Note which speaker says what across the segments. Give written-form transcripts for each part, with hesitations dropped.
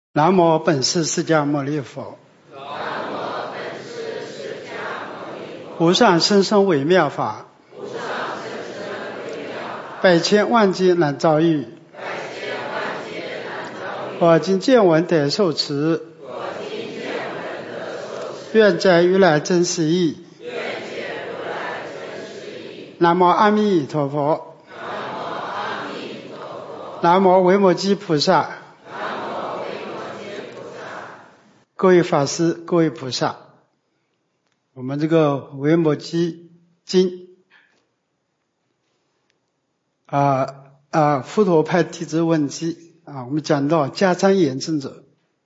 Speaker 1: 南无本师释迦牟尼佛。
Speaker 2: 南无本师释迦牟尼佛。
Speaker 1: 无上甚深微妙法，
Speaker 2: 无上甚深微妙法，
Speaker 1: 百千万劫难遭遇。
Speaker 2: 百千万劫难遭遇。
Speaker 1: 我今见闻得受持，
Speaker 2: 我今见闻得受持，
Speaker 1: 愿在如来真实义。
Speaker 2: 愿见如来真实义。
Speaker 1: 南无阿弥陀佛。
Speaker 2: 南无阿弥陀佛。
Speaker 1: 南无维摩诘菩萨。各位法师，各位菩萨，我们这个维摩诘经佛陀派弟子问机我们讲到迦旃延尊者，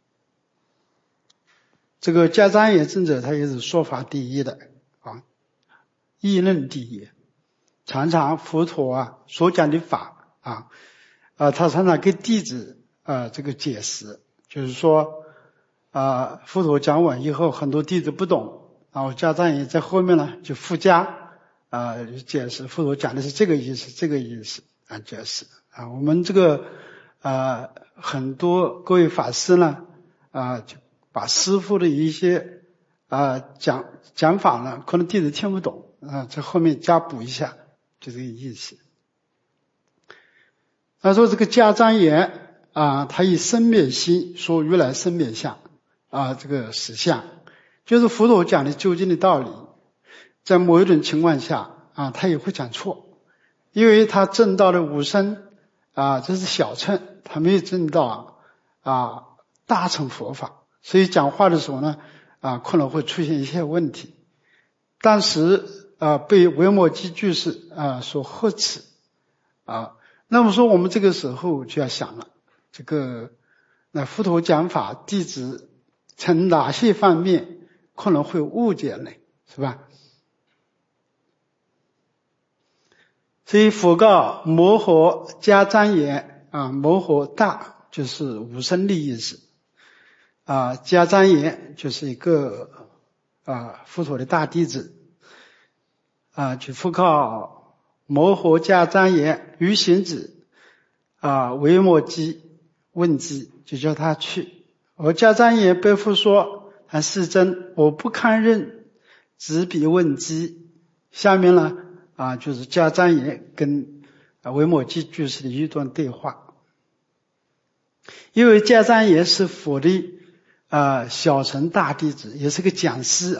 Speaker 1: 这个迦旃延尊者他也是说法第一的议论第一，常常佛陀所讲的法他常常给弟子这个解释，就是说佛陀讲完以后，很多弟子不懂，然后迦旃延在后面呢就附加解释，佛陀讲的是这个意思，这个意思解释我们这个很多各位法师呢就把师父的一些讲法呢，可能弟子听不懂在后面加补一下，就这个意思。他说这个迦旃延他以生灭心说如来生灭相这个实相，就是佛陀讲的究竟的道理，在某一种情况下他也会讲错，因为他证到的无生这是小乘，他没有证到大乘佛法，所以讲话的时候呢可能会出现一些问题，当时被维摩诘居士所呵斥那么说我们这个时候就要想了，这个那佛陀讲法，弟子从哪些方面可能会误解呢？是吧？所以佛告摩诃迦旃延摩诃大就是无生的意思迦旃延就是一个佛陀的大弟子就佛告摩诃迦旃延于行止维摩诘问机，就叫他去。而迦旃延背负说世尊，我不堪任执笔问机。下面呢就是迦旃延跟维摩诘居士的一段对话。因为迦旃延是佛的小乘大弟子，也是个讲师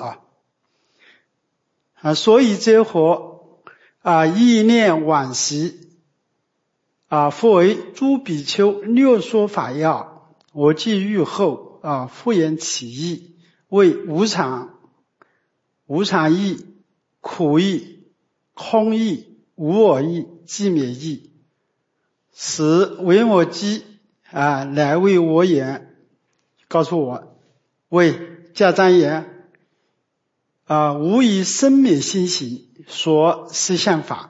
Speaker 1: 所以这佛意念往昔复为诸比丘略说法要，我既欲后复言其意，为无常、无常义、苦义、空义、无我义、寂灭义，使维摩诘来为我言，告诉我为迦旃延无以生灭心行说实相法。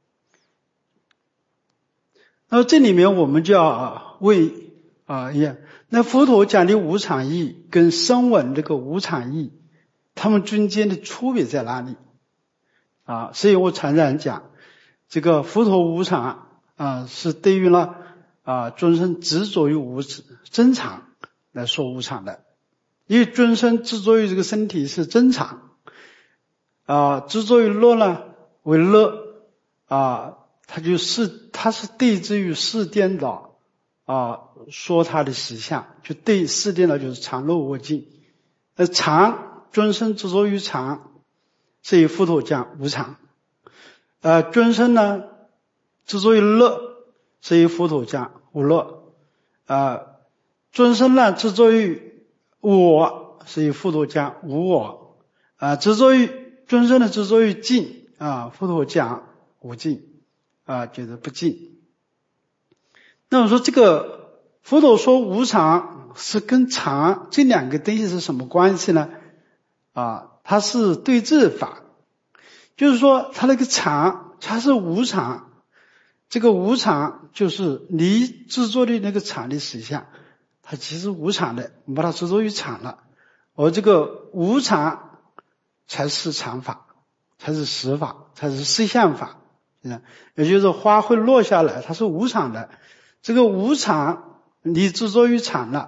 Speaker 1: 那这里面我们就要问那佛陀讲的无常义跟声闻这个无常义，他们中间的区别在哪里所以我常常讲，这个佛陀无常是对于了众生执着于真常来说无常的，因为众生执着于这个身体是真常执着于乐呢为乐他是对之于事颠倒说他的实相，就对事颠倒就是常乐无尽。常众生执着于常，所以佛陀讲无常众生呢执着于乐，所以佛陀讲无乐众生呢执着于我，所以佛陀讲无我众生的执着于净佛陀讲无净就是不净。那么说这个佛陀说无常是跟常这两个东西是什么关系呢它是对治法，就是说它那个常它是无常，这个无常就是你执着的那个常的实相，它其实无常的，我们把它执着于常了，而这个无常才是常法，才是实法，才是实相法也就是花会落下来，它是无常的，这个无常你执着于常了，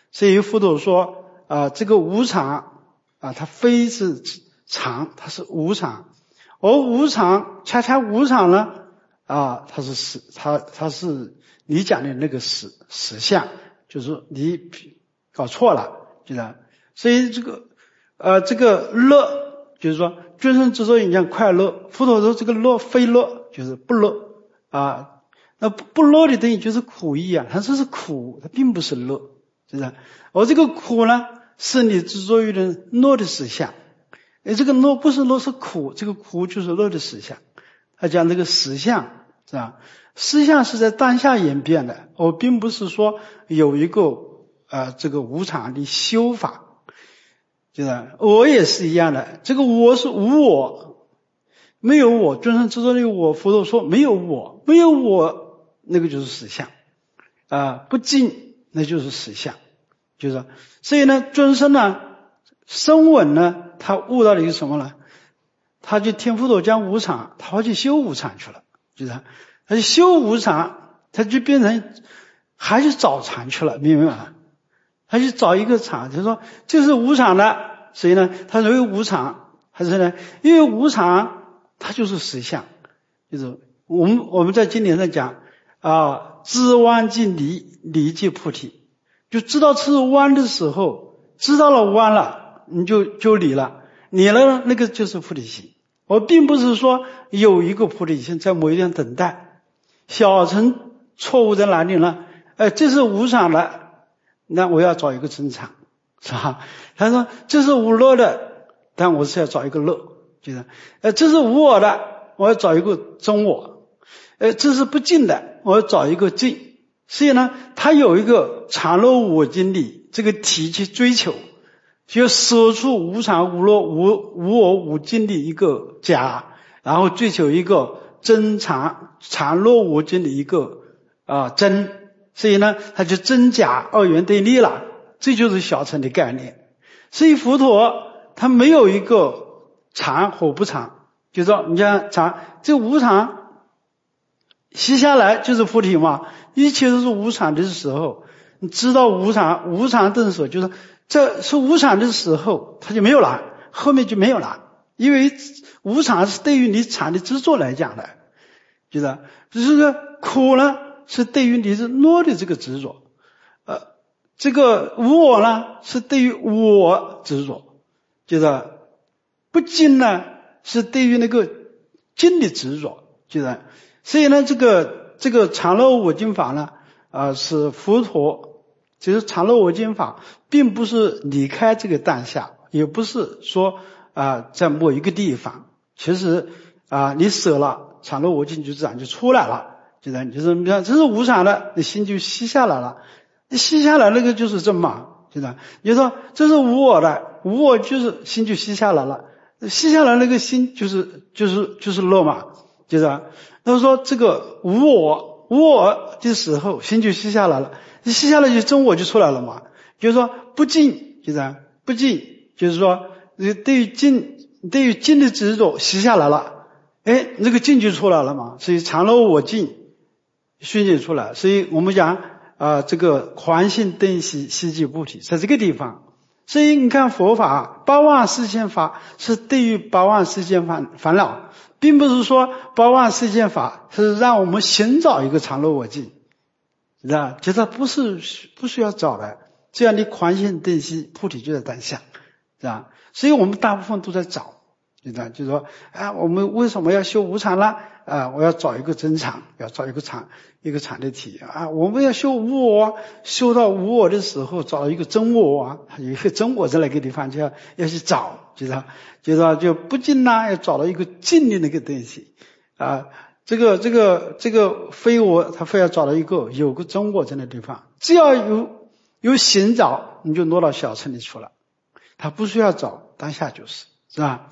Speaker 1: 所以佛陀说这个无常它非是常，它是无常。而无常恰恰无常呢它是你讲的那个实相，就是你搞错了，对吧？所以这个乐就是说君生之所以讲快乐，佛陀说这个乐非乐，就是不乐那不乐的等于就是苦意它这是苦，它并不是乐，是不是？而这个苦呢是你执着于的乐的实相，这个乐不是乐是苦，这个苦就是乐的实相。他讲这个实相是吧？实相是在当下演变的，而并不是说有一个这个无常的修法，就是我也是一样的，这个我是无我，没有我，尊生执着的我，佛陀说没有我，没有我，那个就是实相不净，那就是实相，就是说，所以呢，尊生呢，声闻呢，他悟到了一个什么呢？他就听佛陀讲无常，他去修无常去了，就是他去修无常，他就变成还去找常去了，明白吗？他去找一个常，就是说这是无常的，所以呢，他认为无常，还是呢，因为无常它就是实相，就是我们在经典上讲知弯即离，离即菩提，就知道是弯的时候，知道了弯了，你就离了，离了那个就是菩提心。我并不是说有一个菩提心在某一点等待，小乘错误在哪里呢？这是无常的，那我要找一个真常，是吧？他说这是无乐的，但我是要找一个乐，就是这是无我的，我要找一个真我，这是不净的，我要找一个净。所以呢，他有一个常乐我经理这个体去追求，就舍出无常无乐无我无净的一个假，然后追求一个真常乐我经的一个真。所以呢，他就真假二元对立了，这就是小乘的概念。所以佛陀他没有一个常或不常，就是说你看常，这无常息下来就是菩提嘛，一切都是无常的时候，你知道无常的时候，就是这是无常的时候，它就没有了，后面就没有了，因为无常是对于你常的执着来讲的，就是这个苦呢是对于你是乐的这个执着，这个无我呢是对于我执着，就是不净呢是对于那个净的执着，就是所以呢这个常乐我净法呢是佛陀，其实常乐我净法并不是离开这个当下，也不是说在某一个地方，其实你舍了常乐我净就自然就出来了，就是你看这是无常的，你心就息下来了，你息下来那个就是真嘛，就是你说这是无我的，无我就是心就息下来了，息下来那个心就是乐嘛，就是那说这个无我的时候心就息下来了，你息下来就真我就出来了嘛，就是说不净，就是不净，就是说对于净的执着息下来了，那个净就出来了嘛，所以常乐我净熏习出来，所以我们讲这个环性灯息悉即菩提，在这个地方。所以你看佛法八万四千法是对于八万四千烦恼，并不是说八万四千法是让我们寻找一个常乐我净，是吧？其实不需要找的，这样的环性灯息菩提就在当下，是吧？所以我们大部分都在找，就是说我们为什么要修无常呢？我要找一个真常，要找一个常的体我们要修无我，修到无我的时候找一个真我有一个真我在那个地方就要去找，就不净要找到一个净的那个东西这个非我，他非要找到一个有个真我在那地方，只要有寻找，你就落到小乘里去了，他不需要找，当下就是吧？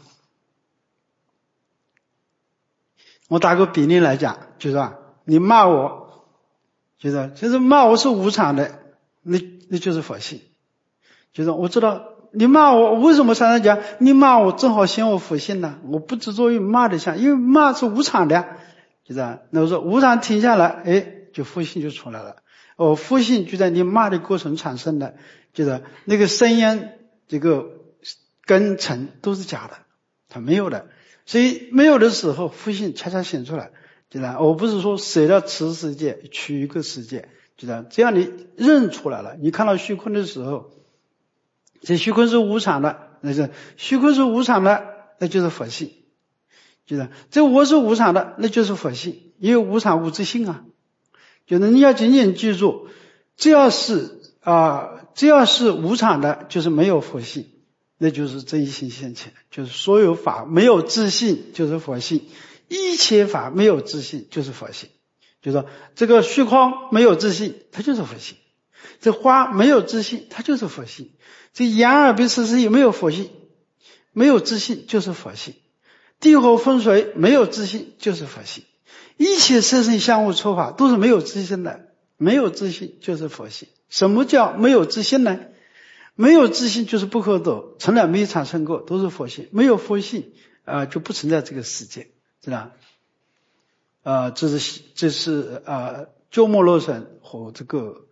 Speaker 1: 我打个比例来讲，就是你骂我，就是骂我是无常的，那就是佛性。就是我知道你骂我为什么常常讲你骂我正好显我佛性呢？我不执着于骂的相，因为骂是无常的，那我说无常停下来，就佛性就出来了。 复性就在你骂的过程产生的，就是那个声音这个根尘都是假的，它没有的。所以没有的时候复性恰恰显出来，就是我不是说舍了此世界取一个世界，就是这样你认出来了，你看到虚空的时候，这虚空是无常的，那是虚空是无常的，那就是佛性，就是这我是无常的，那就是佛性，因为无常无自性啊。就是你要紧紧记住，只要是无常的，就是没有佛性，那就是真性现前，就是所有法没有自性就是佛性，一切法没有自性就是佛性。就是说这个虚空没有自性，它就是佛性；这花没有自性，它就是佛性；这眼耳鼻舌身意没有佛性，没有自性就是佛性；地火风水没有自性就是佛性。一切色身相互错法都是没有自性的，没有自性就是佛性。什么叫没有自性呢？没有自性就是不可得，从来没产生过，都是佛性。没有佛性就不存在这个世界，知道这是鸠摩罗什和这个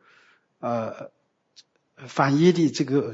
Speaker 1: 反耶的这个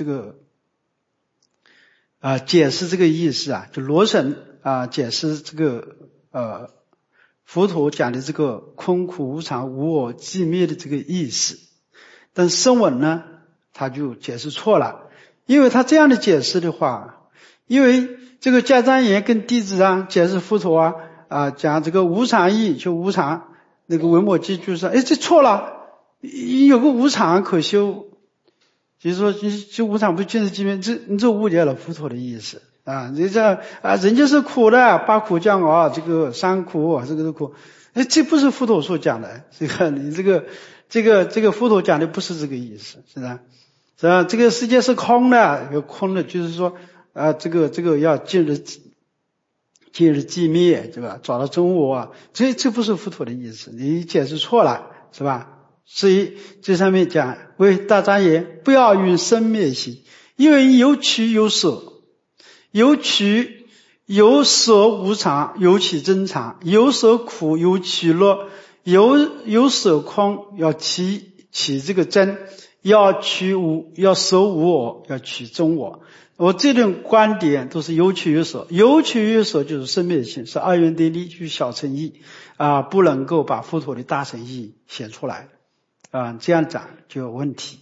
Speaker 1: 解释这个意思啊，就罗什解释这个佛陀讲的这个空苦无常无我寂灭的这个意思，但声闻呢他就解释错了，因为他这样的解释的话，因为这个迦旃延跟弟子解释佛陀讲这个无常义就无常，那个维摩诘就说这错了，有个无常可修，就是说这无常不尽是寂灭，你这误解了佛陀的意思你这人家是苦的，八苦将熬，这个三苦，这个是苦，这不是佛陀所讲的，这个你这个佛陀讲的不是这个意思，是吧？是吧？这个世界是空的，有空的，就是说这个要进入寂灭，对吧？找到真我，这不是佛陀的意思，你解释错了，是吧？所以这上面讲为大庄严，不要用生灭心，因为有取有舍。有取有舍无常，有起真常，有舍苦，有取乐，有舍空，要起这个真，要舍无我，要取真我。我这种观点都是有取有舍，有取有舍就是生灭性，是二元对立，就是小乘义不能够把佛陀的大乘义显出来这样讲就有问题。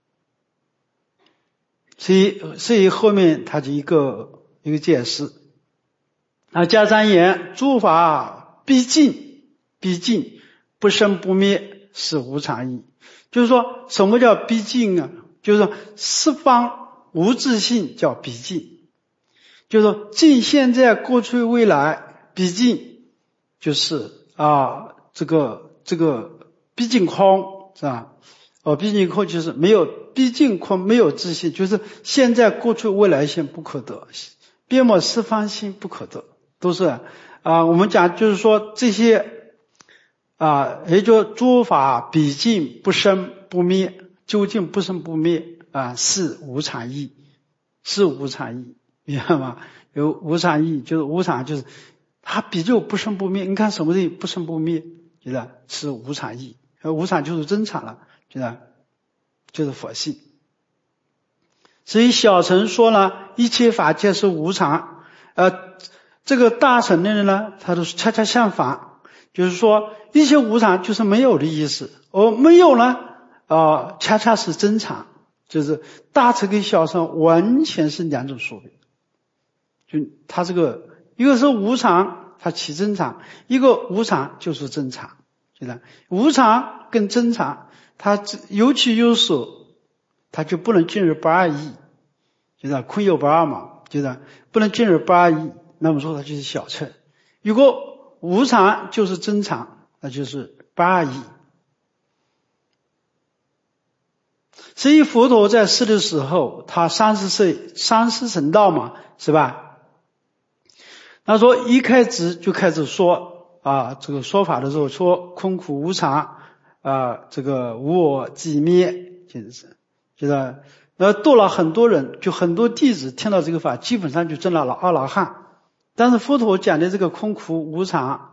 Speaker 1: 所以后面他就一个解释迦旃延诸法毕竟不生不灭是无常义。就是说什么叫毕竟就是说十方无自性叫毕竟，就是说尽现在过去未来，毕竟就是这个毕竟空，是吧？毕竟空就是没有，毕竟空没有自性，就是现在过去未来性不可得，遍满十方性不可得，都是我们讲就是说这些也就诸法毕竟不生不灭，究竟不生不灭是无常义，是无常义，明白吗？有无常义，就是无常就是它比就不生不灭。你看什么东西不生不灭，觉得是无常义，无常就是真常了，觉得就是佛性。所以小乘说呢，一切法皆是无常，这个大乘的人呢，他都是恰恰相反，就是说一切无常就是没有的意思，而没有呢恰恰是真常，就是大乘跟小乘完全是两种说法。就他这个一个是无常，它起真常；一个无常就是真常，就是无常跟真常，它有起有舍，它就不能进入不二义，就是空有不二嘛，就是不能进入不二义。那么说它就是小乘。如果无常就是真常，那就是不二义。所以佛陀在世的时候，他30岁三世成道嘛，是吧？他说一开始就开始说这个说法的时候说空苦无常这个无我寂灭，就是度了很多人，就很多弟子听到这个法基本上就证了阿罗汉。但是佛陀讲的这个空苦无常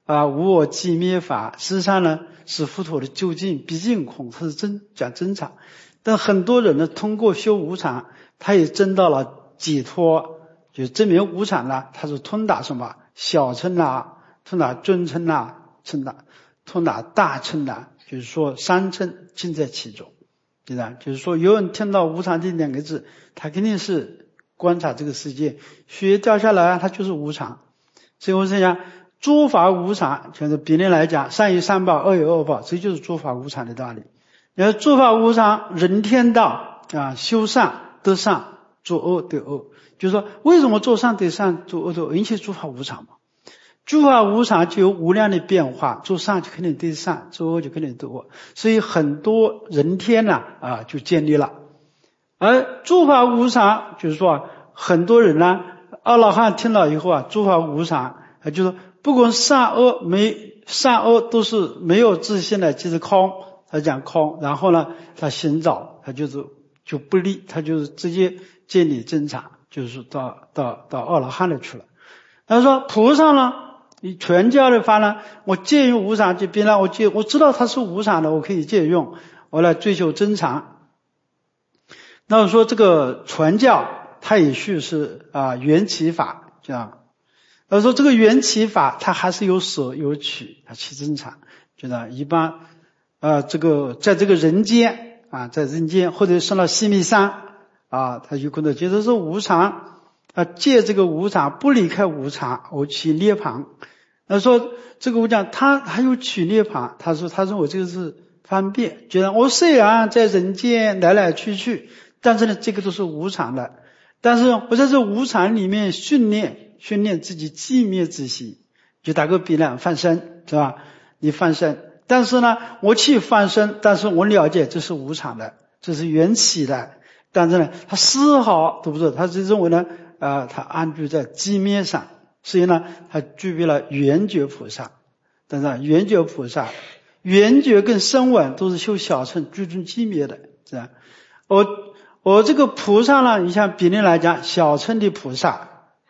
Speaker 1: 无我寂灭法，实际上呢是佛陀的究竟毕竟空，它是讲真常。但很多人呢通过修无常，他也证到了解脱，就证明无常呢它是通达什么小乘啊，通达尊称啊，通达大乘啊，就是说三乘尽在其中，对吧？就是说有人听到无常这两个字，他肯定是观察这个世界，雪掉下来它就是无常。所以我是讲诸法无常，就是比例来讲，善有善报，恶有恶报，这就是诸法无常的道理。然后诸法无常，人天道修善得善，做恶得恶，就是说为什么做善得善，做恶得恶？因为诸法无常嘛。诸法无常就有无量的变化，做善就肯定得善，做恶就肯定得恶，所以很多人天就建立了。而诸法无常，就是说很多人呢，阿罗汉听了以后诸法无常，就是不管善恶都是没有自性的，即是空，他讲空，然后呢他寻找，他就不立，他就是直接建立真常，就是到阿罗汉的去了。他说菩萨呢，你全教的话呢，我借用无常这边呢，我知道它是无常的，我可以借用，我来追求真常。那我说这个传教它也许是缘起法这样。他说这个缘起法它还是有舍有取，它其真常，觉得一般这个在这个人间在人间或者上了西密山他有可能觉得是无常借这个无常不离开无常而取涅槃。他说这个我讲他还有取涅槃，他认为这个是方便，觉得我虽然在人间来来去去，但是呢这个都是无常的，但是我在这无常里面训练自己寂灭之心，就打个比方，放生是吧？你放生，但是呢我去放生，但是我了解这是无常的，这是缘起的，但是呢他丝毫都不是，他就认为呢他安居在寂灭上，所以呢他具备了圆觉菩萨。但是圆觉菩萨圆觉跟声闻都是修小乘居中寂灭的，是吧？我这个菩萨呢，你像比例来讲，小乘的菩萨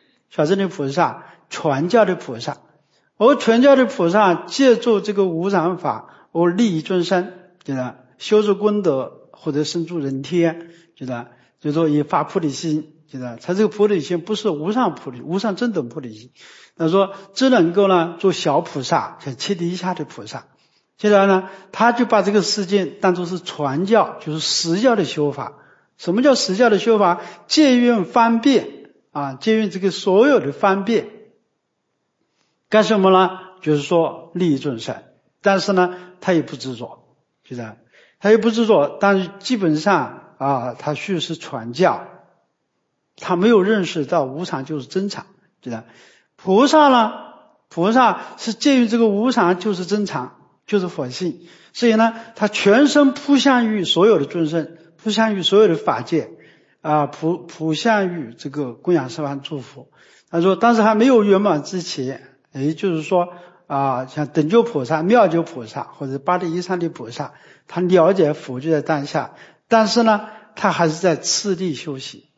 Speaker 1: 传教的菩萨，我传教的菩萨借助这个无常法我利益众生，对吧？修持功德或者生助人天，对吧？就说以发菩提心，对吧？他这个菩提心不是无上正等菩提心，他说只能够呢做小菩萨，像切底下的菩萨。接着呢他就把这个世界当作是传教，就是实教的修法。什么叫实教的修法？借用方便借用这个所有的方便干什么呢？就是说利益众生，但是呢他也不执着，对吧？他也不执着，但是基本上他叙事传教，他没有认识到无常就是真常，对吧？菩萨是借用这个无常就是真常，就是佛性，所以呢他全身扑向于所有的众生，扑向于所有的法界扑向于这个供养十方诸佛。他说当时还没有圆满之前，也就是说像等觉菩萨、妙觉菩萨或者八地以上的菩萨，他了解佛就在当下，但是呢他还是在次第修习，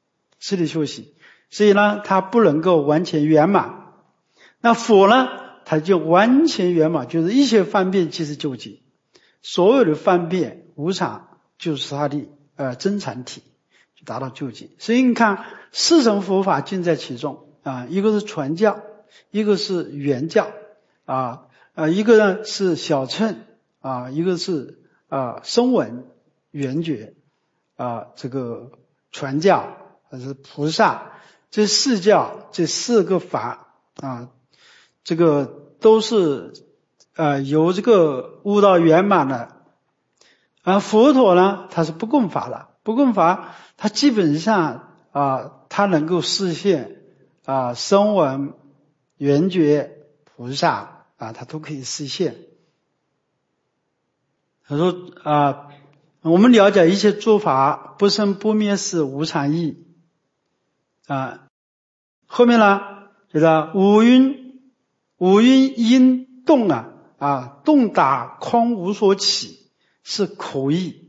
Speaker 1: 所以呢他不能够完全圆满。那佛呢他就完全圆满，就是一切方便即是究竟，所有的方便无常就是他的真常体，就达到究竟。所以你看四乘佛法尽在其中一个是传教，一个是圆教一个呢是小乘一个是声闻圆觉这个传教还是菩萨，这四教这四个法这个都是由这个悟道圆满的。佛陀呢他是不共法的，不共法他基本上他能够实现声闻圆觉菩萨他都可以实现。他说我们了解一切诸法不生不灭是无常义后面呢就是五蕴因动动达空无所起是口义。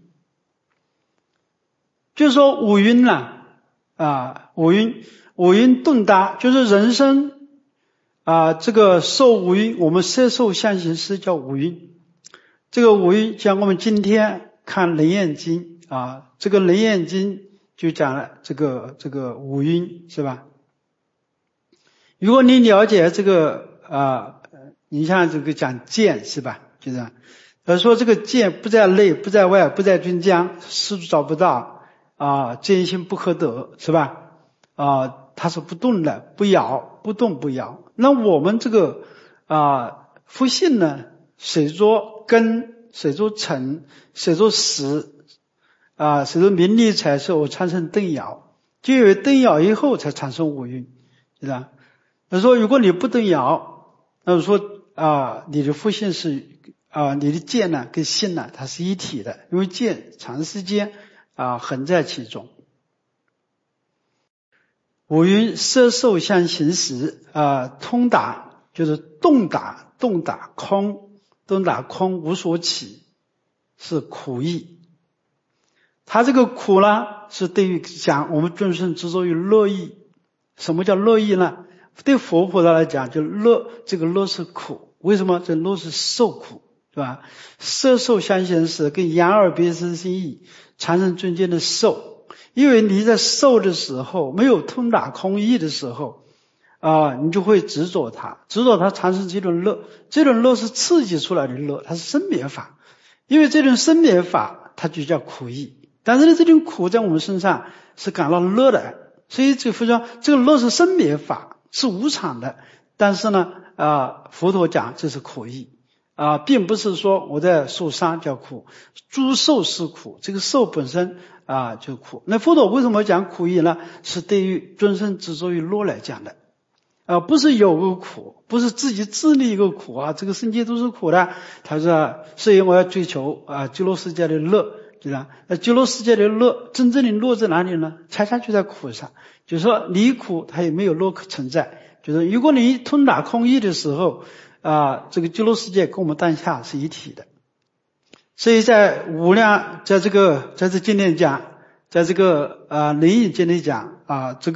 Speaker 1: 就是说五蕴五蕴动达就是人生这个受五蕴，我们色受相行识叫五蕴。这个五蕴像我们今天看楞严经这个楞严经就讲了这个五蕴，是吧？如果你了解这个你像这个讲见，是吧？就这样。说这个见不在内，不在外，不在均将，事找不到见性不可得，是吧？它是不动的，不摇，不动不摇。那我们这个复性呢，随着根，随着尘，随着识随着名利财受产生动摇，就有动摇以后才产生五蕴，是吧？他说如果你不动摇，那说你的复性是你的见呢跟性呢它是一体的，因为见长时间横在其中。五蕴色受相行识通达就是动达空，动达空无所起，是苦义。它这个苦呢是对于讲我们众生执着于乐义。什么叫乐义呢？对佛菩萨来讲，就乐，这个乐是苦。为什么？这乐是受苦，是吧？色受相行识跟眼耳鼻舌身意产生中间的受，因为你在受的时候没有通达空义的时候你就会执着它，产生这种乐，这种乐是刺激出来的乐，它是生灭法，因为这种生灭法它就叫苦义。但是呢，这种苦在我们身上是感到乐的，所以这佛说这个乐是生灭法，是无常的。但是呢佛陀讲这是苦义并不是说我在受伤叫苦，诸受是苦，这个受本身就苦。那佛陀为什么讲苦义呢？是对于众生执着于乐来讲的不是有个苦，不是自己自立一个苦这个世界都是苦的。他说所以我要追求极乐世界的乐，对吧？极乐世界的乐，真正的乐在哪里呢？恰恰就在苦上。就是说离苦它也没有乐可存在。就是如果你通达空义的时候这个极乐世界跟我们当下是一体的。所以在无量，在这经典讲，在这个楞严经里讲这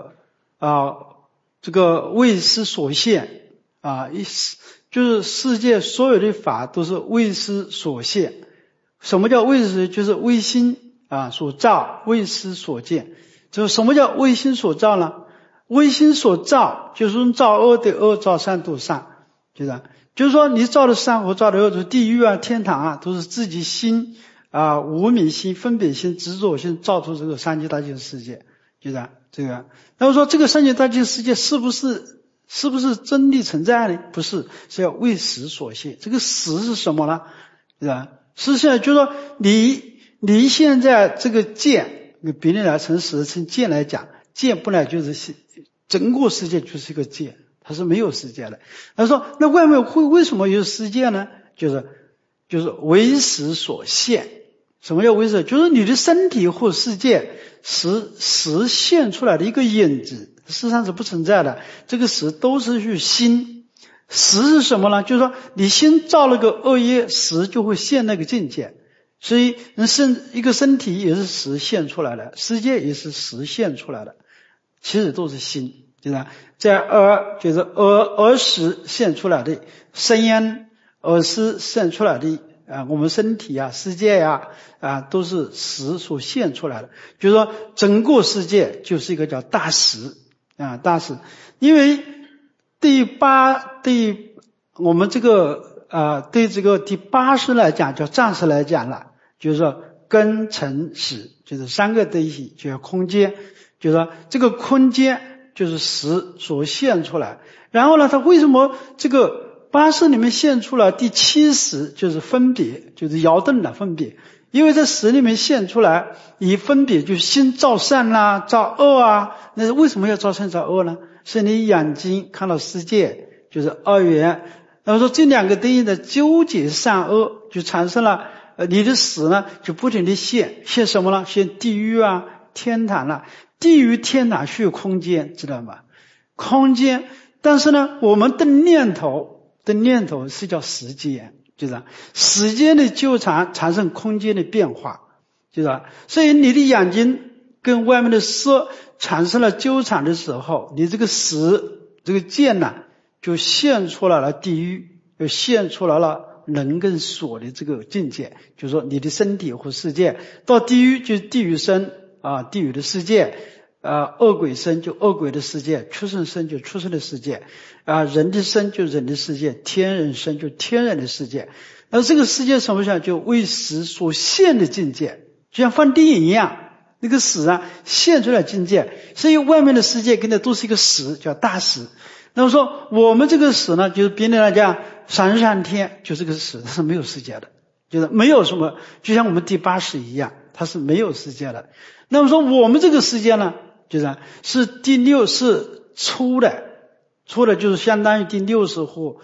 Speaker 1: 个为师所现就是世界所有的法都是为师所现。什么叫为师？就是为心所造，为师所见。就是什么叫为心所造呢？为心所造就是用造恶的恶，造善的善，就是说你造的善和造的恶，就是地狱天堂都是自己心无明心、分别心、执着心造出这个三界大千世界，就是这个。那么说这个三界大千世界是不是真理存在呢？不是，是要为识所现。这个识是什么呢？是吧？实际上就是说你现在这个见，比例来成识，从见来讲，见本来就是整个世界就是一个见，它是没有世界的。他说那外面为什么有世界呢？就是为识所现。什么叫为识？就是你的身体或世界实现出来的一个影子，事实上是不存在的。这个识都是去心。识是什么呢？就是说你心造了个恶业，识就会现那个境界。所以一个身体也是实现出来的，世界也是实现出来的，其实都是心，对吧？在就是耳识现出来的声音，耳识现出来的我们身体世界都是识所现出来的。就是说整个世界就是一个叫大识大识。因为对我们这个对这个第八识来讲，叫暂时来讲了，就是说根尘识，就是三个在一起，就叫空间。就是说这个空间就是识所现出来。然后呢，它为什么这个八识里面现出了第七识，就是分别，就是摇动的分别。因为在识里面现出来以分别，就是心造善造恶那为什么要造善造恶呢？是你眼睛看到世界就是二元，那么说这两个东西的纠结善恶，就产生了你的识呢就不停地现什么呢？现地狱天堂地狱天堂是有空间，知道吗？空间。但是呢我们的念头是叫时间，就是时间的纠缠产生空间的变化，就是所以你的眼睛跟外面的色产生了纠缠的时候，你这个识这个见就现出来了地狱，就现出来了人跟所的这个境界，就是说你的身体和世界。到地狱就是地狱身啊，地狱的世界。恶鬼身就恶鬼的世界，畜生身就畜生的世界，人的身就人的世界，天人身就天人的世界。而这个世界什么像就为识所现的境界，就像放电影一样，那个识啊现出来境界，所以外面的世界跟着都是一个识，叫大识。那么说我们这个识呢，就是别人来讲三天就这个识，它是没有世界的，就是没有什么，就像我们第八识一样，它是没有世界的。那么说我们这个世界呢，是第六是粗的就是相当于第60或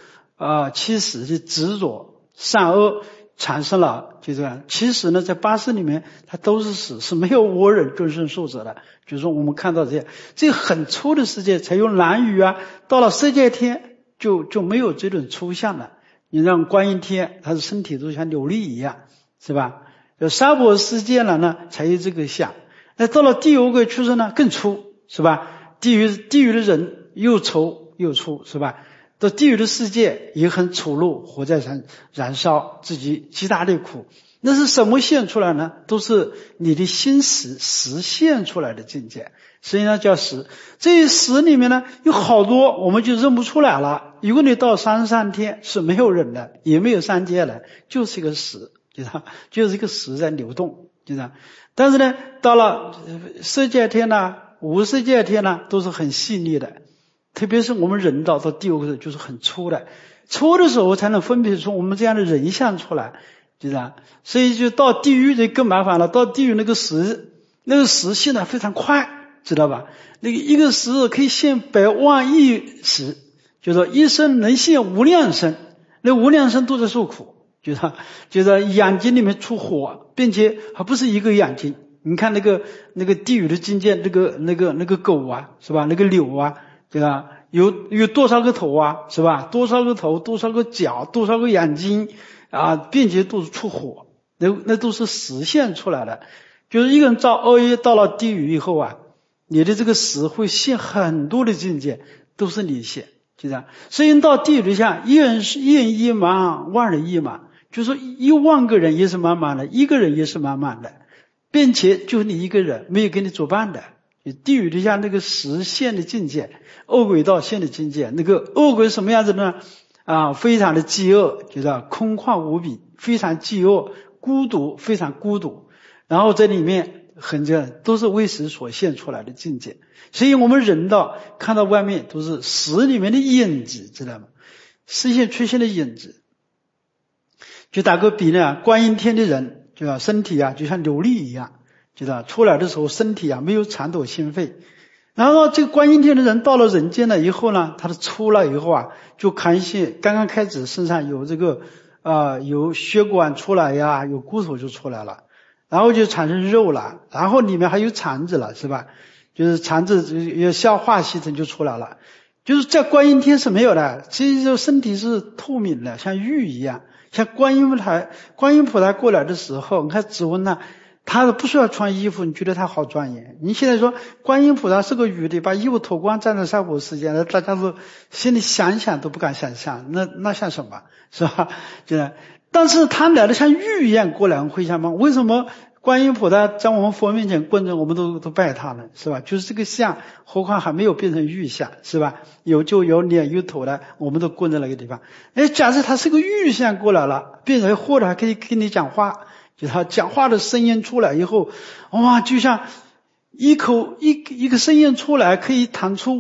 Speaker 1: 70的执着善恶产生了，其实呢在八识里面它都是识，是没有我忍众生寿者的。就是说我们看到这个很粗的世界才有蓝雨啊，到了色界天就没有这种抽象了。你让观音天它的身体都像琉璃一样，是吧？娑婆世界了呢才有这个相。那到了地狱恶鬼畜生呢更粗，是吧？地狱的人又丑又粗，是吧？到地狱的世界也很丑陋，活在燃烧，自己极大的苦。那是什么现出来呢？都是你的心识现出来的境界，所以呢叫识。这一识里面呢有好多我们就认不出来了。如果你到33天是没有人的，也没有三界的，就是一个识，就是一个识在流动，但是呢到了色界天呢无色界天呢都是很细腻的，特别是我们人到地狱的时候就是很粗的，粗的时候才能分别出我们这样的人相出来，所以就到地狱就更麻烦了。到地狱那个识现在非常快，知道吧？那个一个识可以现100万亿识，就是说一生能现无量生，那无量生都在受苦，就是眼睛里面出火，并且还不是一个眼睛。你看那个地狱的境界，那个狗啊，是吧？那个柳啊，对吧？有多少个头啊，是吧？多少个头，多少个脚，多少个眼睛啊，并且都是出火，那都是实现出来的。就是一个人造恶业到了地狱以后啊，你的这个识会现很多的境界，都是你现，就这样。所以到地狱里下，一人一满，万人一满，就是说10000个人也是满满的，一个人也是满满的，并且就你一个人，没有给你作伴的。地狱底下那个实现的境界，恶鬼道现的境界，那个恶鬼什么样子呢？非常的饥饿，空旷无比，非常饥饿，孤独，非常孤独。然后这里面都是为识所现出来的境界。所以我们人道看到外面都是识里面的影子，知道吗？实现出现的影子。就打个比呢，观音天的人，身体就像琉璃一样，出来的时候身体没有缠斗心肺。然后这个观音天的人到了人间了以后呢，他出来以后就看见刚刚开始身上有有血管出来呀，有骨头就出来了，然后就产生肉了，然后里面还有肠子了，是吧？就是肠子有消化系统就出来了。就是在观音天是没有的，其实身体是透明的，像玉一样。像观音菩萨过来的时候，你看指纹呢，他不需要穿衣服，你觉得他好庄严。你现在说观音菩萨是个女的，把衣服脱光站在娑婆世界，大家都心里想想都不敢想象，那像什么，是吧？但是他来的像玉一样过来，我们会想吗？为什么观音菩萨在我们佛面前供着，我们都拜他了，是吧？就是这个像，何况还没有变成玉像，是吧？有脸有头的，我们都供在那个地方。假设他是个玉像过来了，并且或者还可以跟你讲话，就他讲话的声音出来以后，哇，就像一个声音出来可以弹出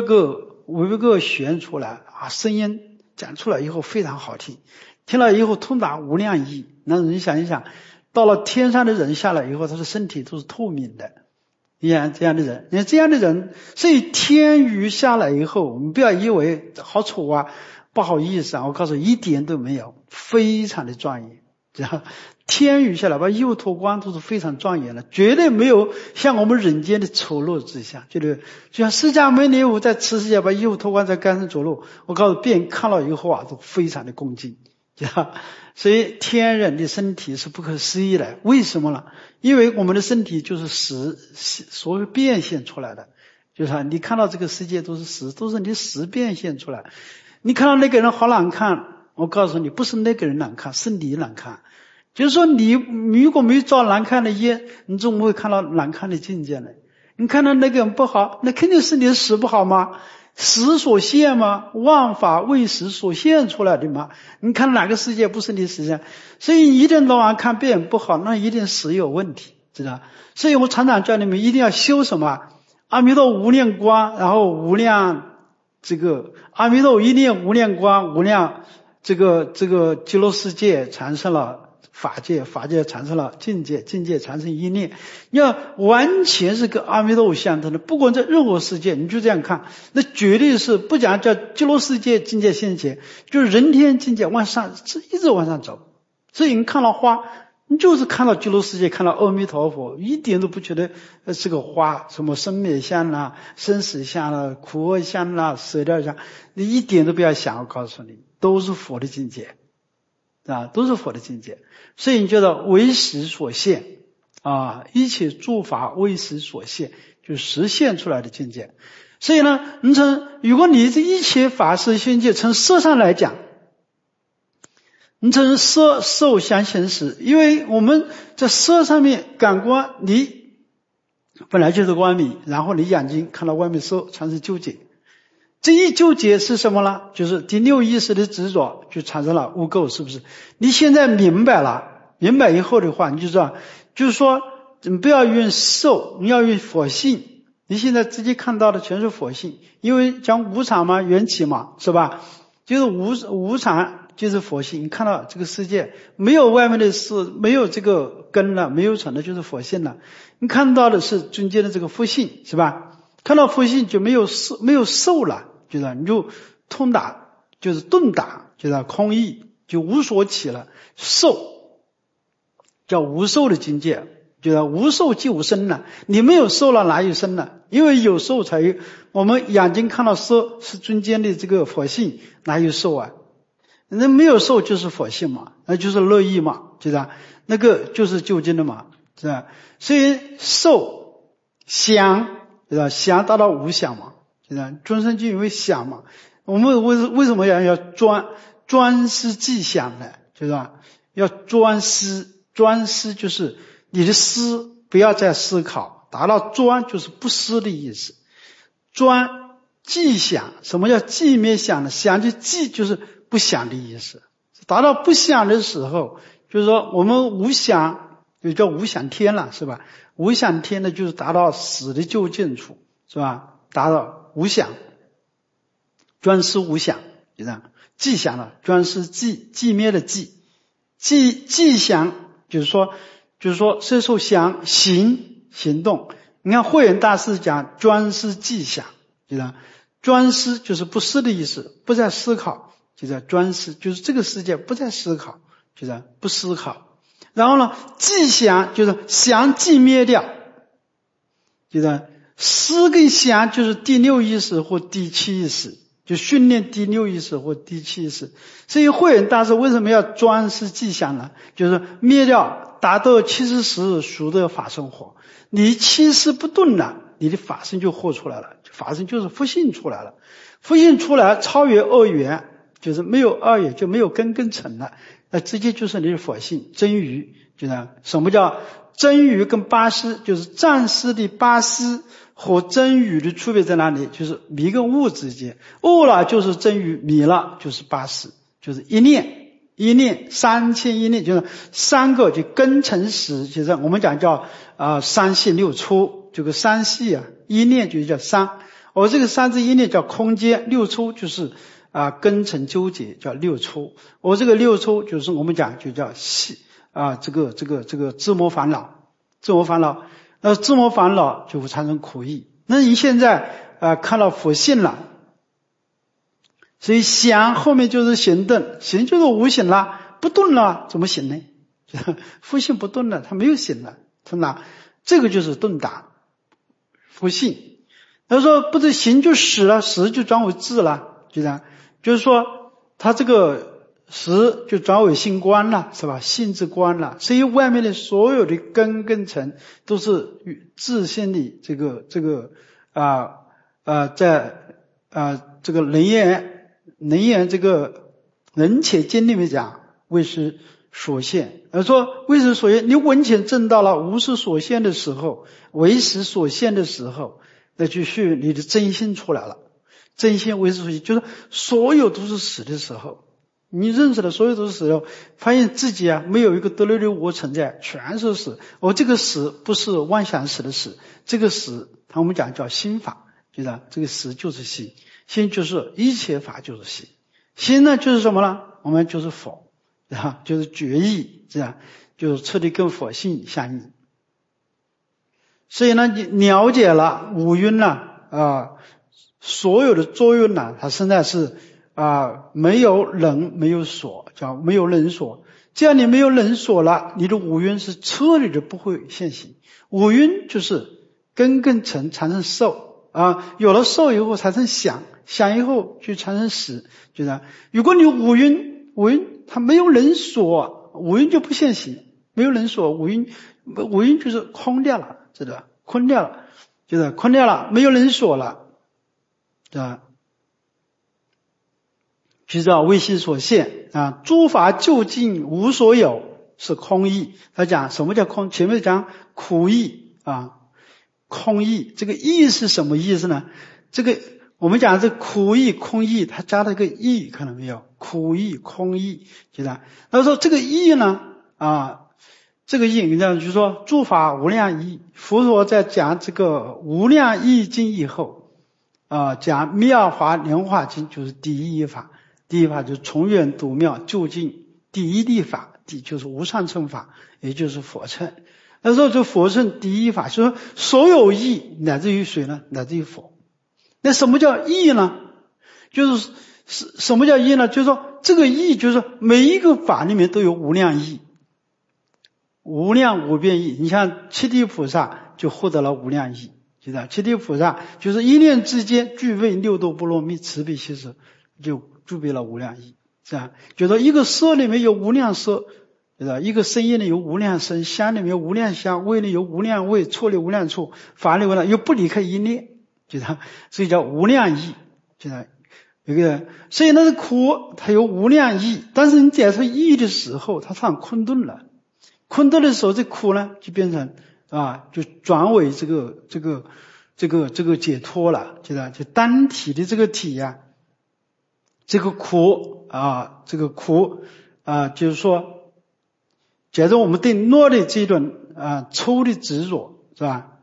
Speaker 1: 500个弦出来声音讲出来以后非常好听，听了以后通达无量意。那人想一想，到了天上的人下来以后，他的身体都是透明的。你看这样的人，所以天雨下来以后，我们不要以为好丑不好意思我告诉你，一点都没有，非常的庄严。天雨下来把衣服脱光都是非常庄严的，绝对没有像我们人间的丑陋之相。就像释迦牟尼佛在此世界把衣服脱光在干身着陆，我告诉别人看了以后都非常的恭敬。所以天人的身体是不可思议的，为什么呢？因为我们的身体就是识所有变现出来的，就是你看到这个世界都是识，都是你识变现出来。 你看到那个人好难看，我告诉你，不是那个人难看，是你难看。就是说你如果没有造难看的业，你怎么会看到难看的境界呢？你看到那个人不好，那肯定是你的识不好吗？识所现吗？万法为识所现出来的吗？你看哪个世界不是你实现？所以一天到晚看别人不好，那一定识有问题，知道？所以我常常叫你们一定要修什么？阿弥陀无量光，然后无量阿弥陀一念无量光，无量极乐世界产生了法界，法界产生了境界，境界产生一念，要完全是跟阿弥陀相同的。不管在任何世界，你就这样看，那绝对是不讲叫极乐世界境界现前，就是人天境界往上，一直往上走。所以你看到花，你就是看到极乐世界，看到阿弥陀佛，一点都不觉得是个花，什么生灭相啦、生死相啦、苦厄相啦、舍掉相，你一点都不要想，我告诉你，都是佛的境界啊，都是佛的境界。所以你觉得为识所现啊，一切诸法为识所现，就实现出来的境界。所以呢，如果你这一切法识境界从色上来讲，你从色受想行识，因为我们在色上面感官，你本来就是光明，然后你眼睛看到外面色产生纠结，这一纠结是什么呢？就是第六意识的执着，就产生了污垢，是不是？你现在明白了，明白以后的话，你就知道，就是说你不要用受，你要用佛性。你现在自己看到的全是佛性，因为讲无常嘛，缘起嘛，是吧？就是无常就是佛性。你看到这个世界没有外面的事，没有这个根了，没有成的就是佛性了。你看到的是中间的这个佛性，是吧？看到佛性就没有受了，就是你就通达，就是顿达，就是空义，就无所起了。受叫无受的境界，就是无受即无生了。你没有受了，哪有生了？因为有受才有。我们眼睛看到色是中间的这个佛性，哪有受啊？那没有受就是佛性嘛，那就是乐意嘛，就是那个就是究竟的嘛，是吧？所以受想，对吧？想达到无想嘛，是吧？众生就因为想嘛，我们为什么要专思迹想呢？就是吧？要专思就是你的思不要再思考，达到专就是不思的意思。专迹想，什么叫迹灭想呢？想就迹就是不想的意思。达到不想的时候，就是说我们无想，也叫无想天了，是吧？无想天呢，就是达到死的究竟处，是吧？达到无想，专思无想，就这样。迹想了，专思迹灭的迹想，就是说摄受想行动。你看慧远大师讲专思迹想，就这样。专思就是不思的意思，不再思考，就叫专思，就是这个世界不再思考，就这样不思考。然后呢，迹想就是想迹灭掉，就这样。思跟想就是第六意识或第七意识，就训练第六意识或第七意识。所以慧远大师为什么要专思迹想呢？就是灭掉，达到七十时熟的法生活。你七识不顿了，你的法身就活出来了，法身就是佛性出来了。佛性出来超越二元，就是没有二元就没有根尘了，那直接就是你的佛性真如。就是什么叫真如跟八识？就是暂时的八识和真如的区别在哪里？就是迷跟悟之间，悟了就是真如，迷了就是八识，就是一念3000一念，就是三个就根尘识，就是我们讲叫三系六出，这个三系啊，一念就叫三，而这个三之一念叫空间，六出就是根尘纠结叫六出，而这个六出就是我们讲就叫系这个自魔烦恼，那自魔烦恼就会产生苦役。那你现在看到佛性了，所以想后面就是行动，行就是无行了，不动了怎么行呢？佛性不动了，它没有行了，从哪？这个就是顿达佛性。他说不是行就死了，死就转为智了，就这样，就是说他这个死就转为性观了，是吧？性之观了。所以外面的所有的根跟尘都是与自性的在这个楞严楞严这个人且经里面讲为识所现，而说为识所现，你完全证到了无识所现的时候，为识所现的时候，那就是你的真心出来了。真心为识所现，就是所有都是实的时候，你认识的所有都是实的，发现自己没有一个独立的我存在，全是实。这个实不是妄想实的实，这个实我们讲叫心法，就是这个实就是心，心就是一切法就是心，心呢就是什么呢？我们就是佛，就是觉意，这样就是彻底跟佛性相应。所以呢，你了解了五蕴呢所有的作用呢，它现在是没有人没有所，叫没有人所。这样你没有人所了，你的五蕴是彻底的不会现行。五蕴就是根尘产生受有了受以后产生想，想以后就产生识，就这样。如果你五蕴它没有人所，五蕴就不现行，没有人所，五蕴就是空掉了，知道吧？空掉了，就是空掉了，没有人所了，对吧？就叫为心所现诸法究竟无所有是空义。他讲什么叫空？前面讲苦义空义，这个义是什么意思呢？这个我们讲这苦义空义，他加了一个义，看到没有？苦义空义，知道？他说这个义呢这个义你知道，就是说诸法无量义。佛陀在讲这个无量义经以后讲妙法莲华经，就是第一义法。第一法就是从远笃妙究竟第一地法，就是无上乘法，也就是佛乘。那时候这佛乘第一法，就是说所有义乃至于谁呢？乃至于佛。那什么叫义呢？就是什么叫义呢？就是说这个义就是说每一个法里面都有无量义，无量无边义。你像七地菩萨就获得了无量义，知道？七地菩萨就是一念之间具备六度波罗蜜慈悲喜舍，就具备了无量义，这样就说一个色里面有无量色，对吧？一个声音里有无量声，香里面有无量香，味里有无量味，触里无量触，法里无量，又不离开一念，就这样，所以叫无量义，就这样一个。所以那个苦它有无量义，但是你解脱义的时候，它上困顿了。困顿的时候，这苦呢就变成就转为这个解脱了，就这样，就单体的这个体这个苦这个苦就是说假如我们对落的这种抽的执着，是吧？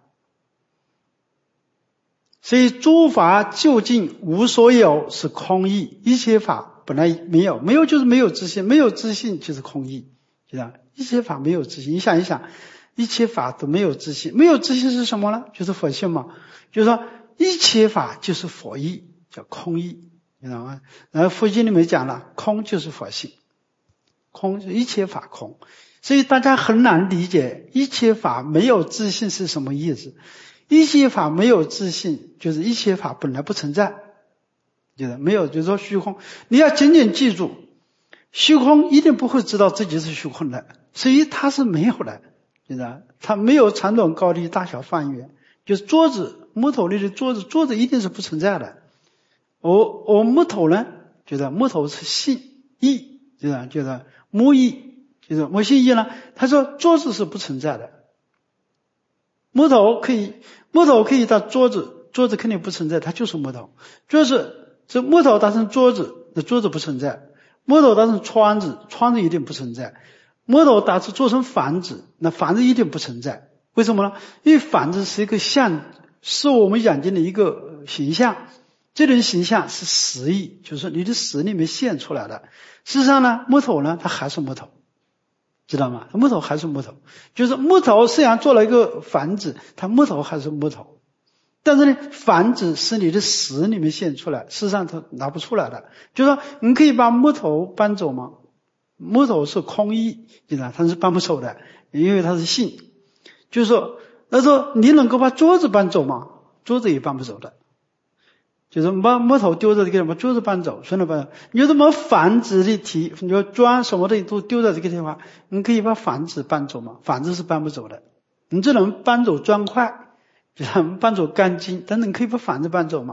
Speaker 1: 所以诸法究竟无所有是空义，一切法本来没有，没有就是没有自性，没有自性就是空义，是吧？一切法没有自性，你想一想，一切法都没有自性，没有自性是什么呢？就是佛性嘛，就是说一切法就是佛义，叫空义，你知道吗？然后佛经里面讲了，空就是佛性，空一切法空。所以大家很难理解一切法没有自性是什么意思。一切法没有自性，就是一切法本来不存在，就是没有，就是说虚空。你要紧紧记住，虚空一定不会知道自己是虚空的，所以它是没有的，知道？它没有长短高低大小范围，就是桌子，木头里的桌子一定是不存在的。而木头呢，就是木头是性义，就是木义，就是木性义呢。他说桌子是不存在的，木头可以当桌子肯定不存在，它就是木头。这木头当成桌子，那桌子不存在；木头当成窗子一定不存在；木头做成房子，那房子一定不存在。为什么呢？因为房子是一个像，是我们眼睛的一个形象。这种形象是实义，就是你的实里面现出来的。事实上呢，木头呢，它还是木头，知道吗？木头还是木头，就是木头虽然做了一个房子，它木头还是木头。但是呢，房子是你的实里面现出来，事实上它拿不出来的。就是说，你可以把木头搬走吗？木头是空义，知道吗？它是搬不走的，因为它是性。就是说，他说你能够把桌子搬走吗？桌子也搬不走的。就是把木头丢在这个地方，桌子搬走，顺便搬走。你怎么房子的题，你说砖什么的都丢在这个地方，你可以把房子搬走吗？房子是搬不走的，你只能搬走砖块，就能搬走钢筋，但是你可以把房子搬走吗？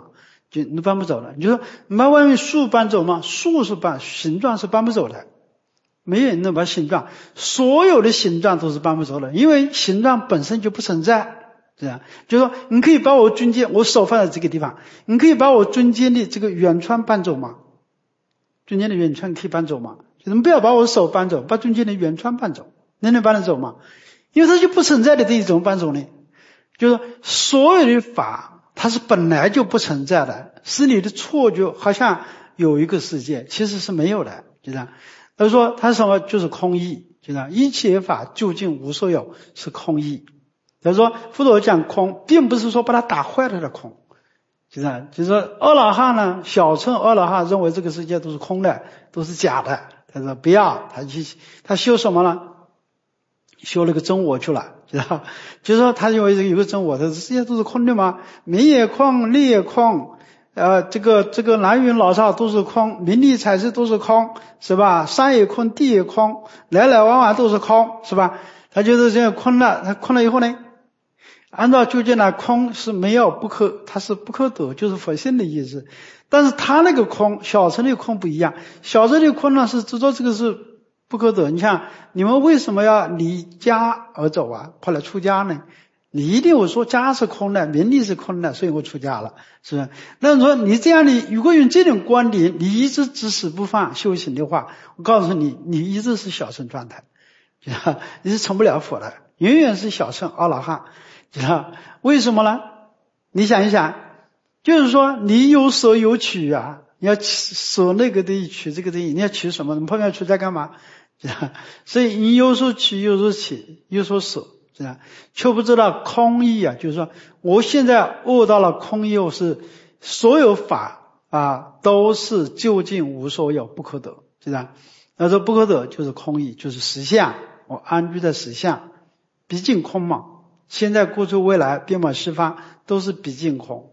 Speaker 1: 就你搬不走了。你就说你把外面树搬走吗？树是形状是搬不走的，没有人能把形状，所有的形状都是搬不走的，因为形状本身就不存在。这样就是说，你可以把我中间，我手放在这个地方，你可以把我中间的这个圆圈搬走吗？中间的圆圈可以搬走吗？就是不要把我手搬走，把中间的圆圈搬走，能搬得走吗？因为它就不存在的东西怎么搬走呢？就是所有的法它是本来就不存在的，是你的错觉好像有一个世界，其实是没有的，就这样。他说它什么就是空义，就这样，一切法究竟无所有，是空义。他说佛陀讲空并不是说把它打坏了的空，就这样，就是说阿罗汉呢，小乘阿罗汉认为这个世界都是空的，都是假的。他说不要，他修什么呢？修了个真我去了，知道？就是说他认为有个真我，他说世界都是空的吗？名也空，利也空，这个男女老少都是空，名利财色都是空，是吧？山也空，地也空，来来往往都是空，是吧？他就是这样空了，他空了以后呢，按照究竟呢，空是没有不可，它是不可得，就是佛性的意思。但是他那个空，小乘的空不一样，小乘的空呢是知道这个是不可得。你像你们为什么要离家而走啊？后来出家呢？你一定会说家是空的，名利是空的，所以我出家了，是不是？那你说你这样的，如果用这种观点，你一直至死不放修行的话，我告诉你，你一直是小乘状态，你是成不了佛的，永远是小乘阿罗汉。为什么呢？你想一想，就是说你有舍有取啊，你要舍那个东西，取这个东西，你要取什么？你碰到出家干嘛？所以你有所取，有所取，有所舍，这样却不知道空义啊，就是说我现在悟到了空义，是所有法啊都是究竟无所有，不可得，是吧？那这不可得就是空义，就是实相，我安居在实相，毕竟空嘛。现在过去未来遍满十方都是毕竟空，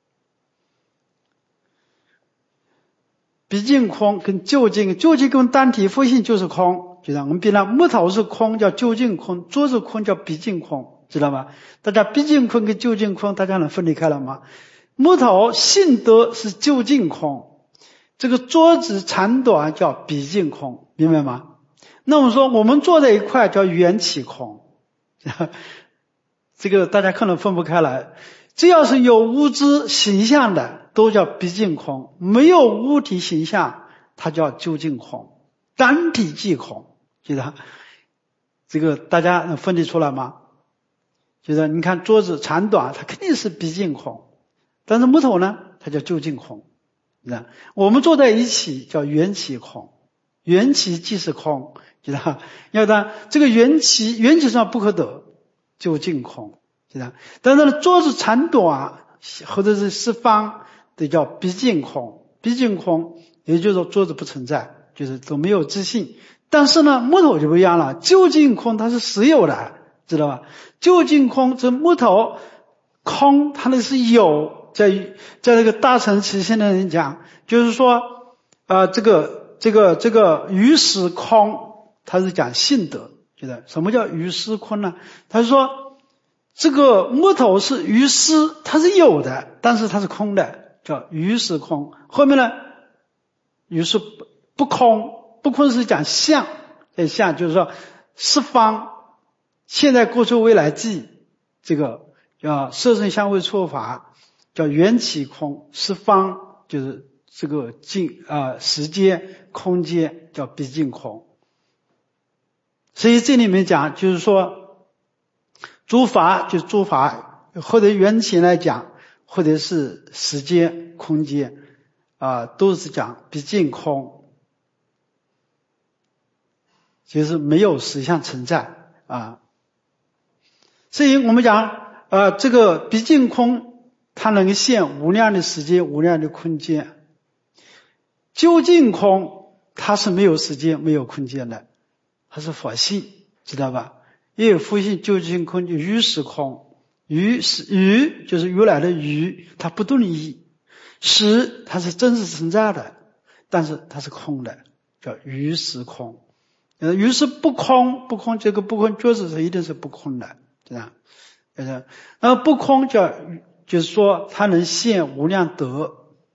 Speaker 1: 毕竟空跟究竟跟单体佛性就是空，就像我们比方木头是空叫究竟空，桌子空叫毕竟空，知道吗？大家毕竟空跟究竟空大家能分离开了吗？木头性德是究竟空，这个桌子长短叫毕竟空，明白吗？那我们说我们坐在一块叫缘起空，这个大家可能分不开来，只要是有物质形象的都叫毕竟空，没有物体形象它叫究竟空，单体即空，记得这个大家能分得出来吗？就是你看桌子长短它肯定是毕竟空，但是木头呢它叫究竟空，我们坐在一起叫缘起空，缘起即是空，记得要当这个缘起上不可得，究竟空，是这样。但是呢，桌子长短或者是四方都叫毕竟空，毕竟空也就是说桌子不存在，就是都没有自性。但是呢，木头就不一样了，究竟空它是实有的，知道吧？究竟空这木头空，它那是有，在那个大乘起信的人讲，就是说这个于是空，它是讲性德。什么叫于是空呢？他说这个木头是于是，它是有的，但是它是空的，叫于是空。后面呢，于是不空，不空是讲相，相就是说十方，现在过去未来际，这个叫色声香味触法，叫缘起空，十方就是这个时间空间叫毕竟空。所以这里面讲就是说诸法就是诸法，或者缘起来讲，或者是时间空间都是讲毕竟空，就是没有实相存在所以我们讲这个毕竟空它能现无量的时间无量的空间，究竟空它是没有时间没有空间的，它是佛性，知道吧？因为佛性究竟空就于是空，于就是如来的于，它不动义，实它是真实存在的，但是它是空的，叫于是空。于是不空，不空这个不空就是一定是不空的，这样。不空就是说它能现无量德，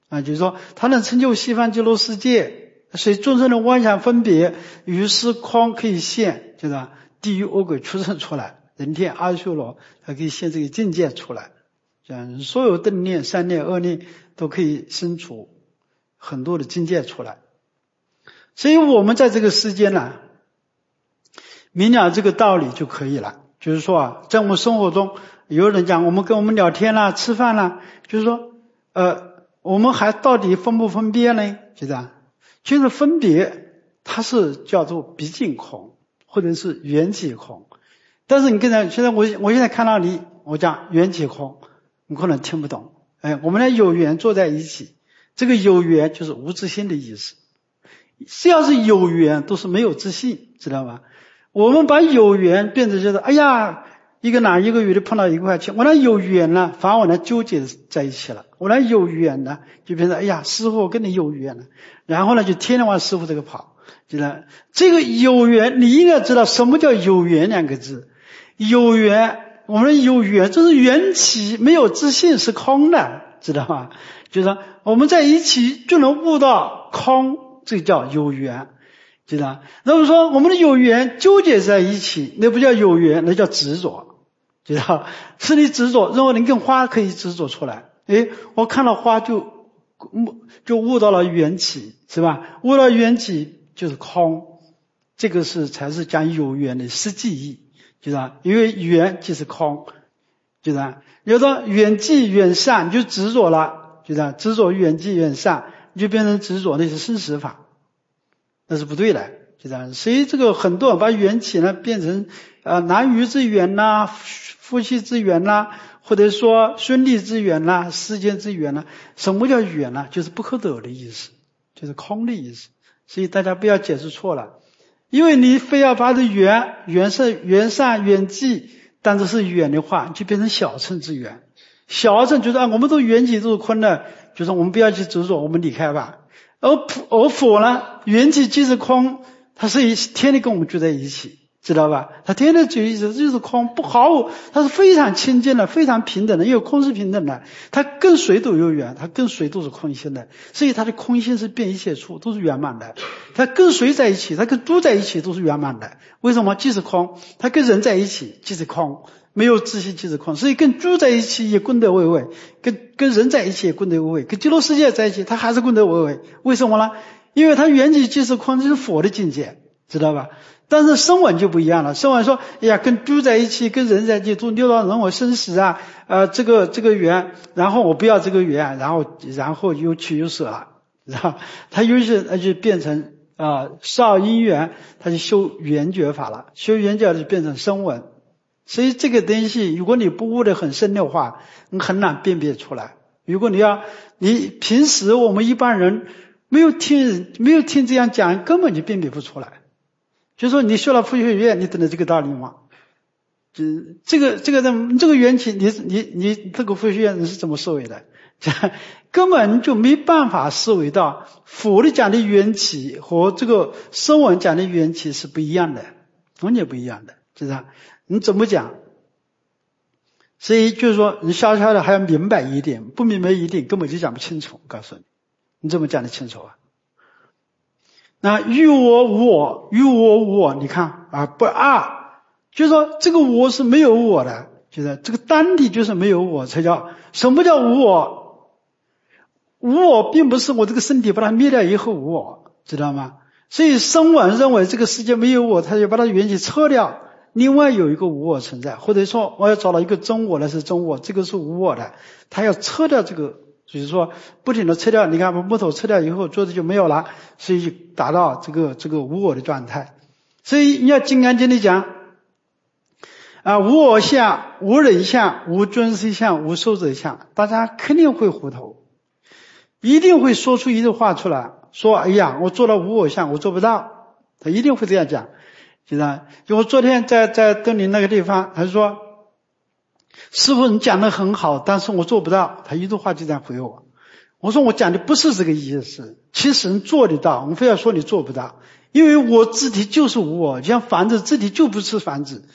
Speaker 1: 就是说他能成就西方极乐世界，所以众生的妄想分别于是空可以现，就是地狱恶鬼出生出来，人天阿修罗它可以现这个境界出来，这样所有正念善念恶念都可以生出很多的境界出来。所以我们在这个世间呢，明了这个道理就可以了。就是说在我们生活中，有人讲我们跟我们聊天啦吃饭啦，就是说我们还到底分不分别呢？就这样，其实分别它是叫做毕竟空或者是缘起空。但是你现在我现在看到你，我讲缘起空，你可能听不懂。我们俩有缘坐在一起，这个有缘就是无自性的意思。只要是有缘都是没有自性，知道吗？我们把有缘变成就是哎呀一个男一个女的碰到一块去，我俩有缘了，反而我俩纠结在一起了。我俩有缘了，就变成哎呀师父我跟你有缘了，然后呢就天天往师父这个跑。知道这个有缘，你应该知道什么叫有缘两个字。有缘，我们有缘这是缘起，没有自性是空的，知道吗？就是说我们在一起就能悟到空，这叫有缘，知道？那么说我们的有缘纠结在一起，那不叫有缘，那叫执着，知道？是你执着，认为你跟花可以执着出来。我看到花就悟到了缘起，是吧？悟到缘起就是空，这个才是讲有缘的实际意义，知道？因为缘即是空，知道？有的缘寂缘散你就执着了，知道？执着缘寂缘散你就变成执着那是生死法，那是不对的，知道？所以这个很多人把缘起呢变成男女之缘啦、夫妻之缘啦，或者说孙弟之缘啦、世间之缘啦。什么叫缘呢？就是不可得的意思，就是空的意思。所以大家不要解释错了，因为你非要把这缘是缘散缘寂当作是缘的话，就变成小乘之缘。小乘就是我们都缘起都是空的，就是我们不要去执着，我们离开吧。而佛呢，缘起即是空，它是天天跟我们住在一起，知道吧？它天天住一起，这就是空，不毫，它是非常清净的，非常平等的，因为空是平等的，它跟谁都有缘，它跟谁都是空性的，所以它的空性是遍一切处都是圆满的。它跟谁在一起，它跟猪在一起都是圆满的。为什么？即是空。它跟人在一起即是空，没有自性即是空，所以跟猪在一起也功德为伟，跟人在一起也功德为伟，跟极乐世界在一起它还是功德为伟。为什么呢？因为它缘起即是空，这是佛的境界，知道吧？但是声闻就不一样了，声闻说哎呀跟猪在一起跟人在一起都六道轮回生死啊，这个缘，然后我不要这个缘，然后又取又舍了，然后他于是就变成少因缘，他就修缘觉法了，修缘觉就变成声闻。所以这个东西如果你不悟得很深的话，你很难辨别出来。如果你平时我们一般人没有听这样讲，根本就辨别不出来。就是说你修了佛学院，你懂得这个道理吗？这个缘起，你这个佛学院是怎么思维的？根本就没办法思维到佛的讲的缘起和这个声闻讲的缘起是不一样的，完全不一样的，知道？你怎么讲？所以就是说你悄悄的还要明白一点，不明白一点根本就讲不清楚。告诉你怎么讲得清楚啊？那于我无我，于我无我，你看不二，就是说这个我是没有我的，就是这个单体就是没有我，才叫什么叫无我？无我并不是我这个身体把它灭掉以后无我，知道吗？所以声闻认为这个世界没有我，他就把它缘起撤掉，另外有一个无我存在，或者说我要找到一个真我，那是真我，这个是无我的，他要撤掉这个。就是说不停的撤掉，你看把木头撤掉以后桌子就没有了，所以就达到这个无我的状态。所以你要金刚经里讲无我相、无人相、无尊师相、无寿者相，大家肯定会糊头，一定会说出一句话出来，说哎呀我做了无我相我做不到，他一定会这样讲。就我昨天在敦林那个地方，他说师父你讲得很好，但是我做不到，他一句话就这样回我。我说我讲的不是这个意思，其实你做得到，我非要说你做不到，因为我自体就是无我，像房子自体就不是房子，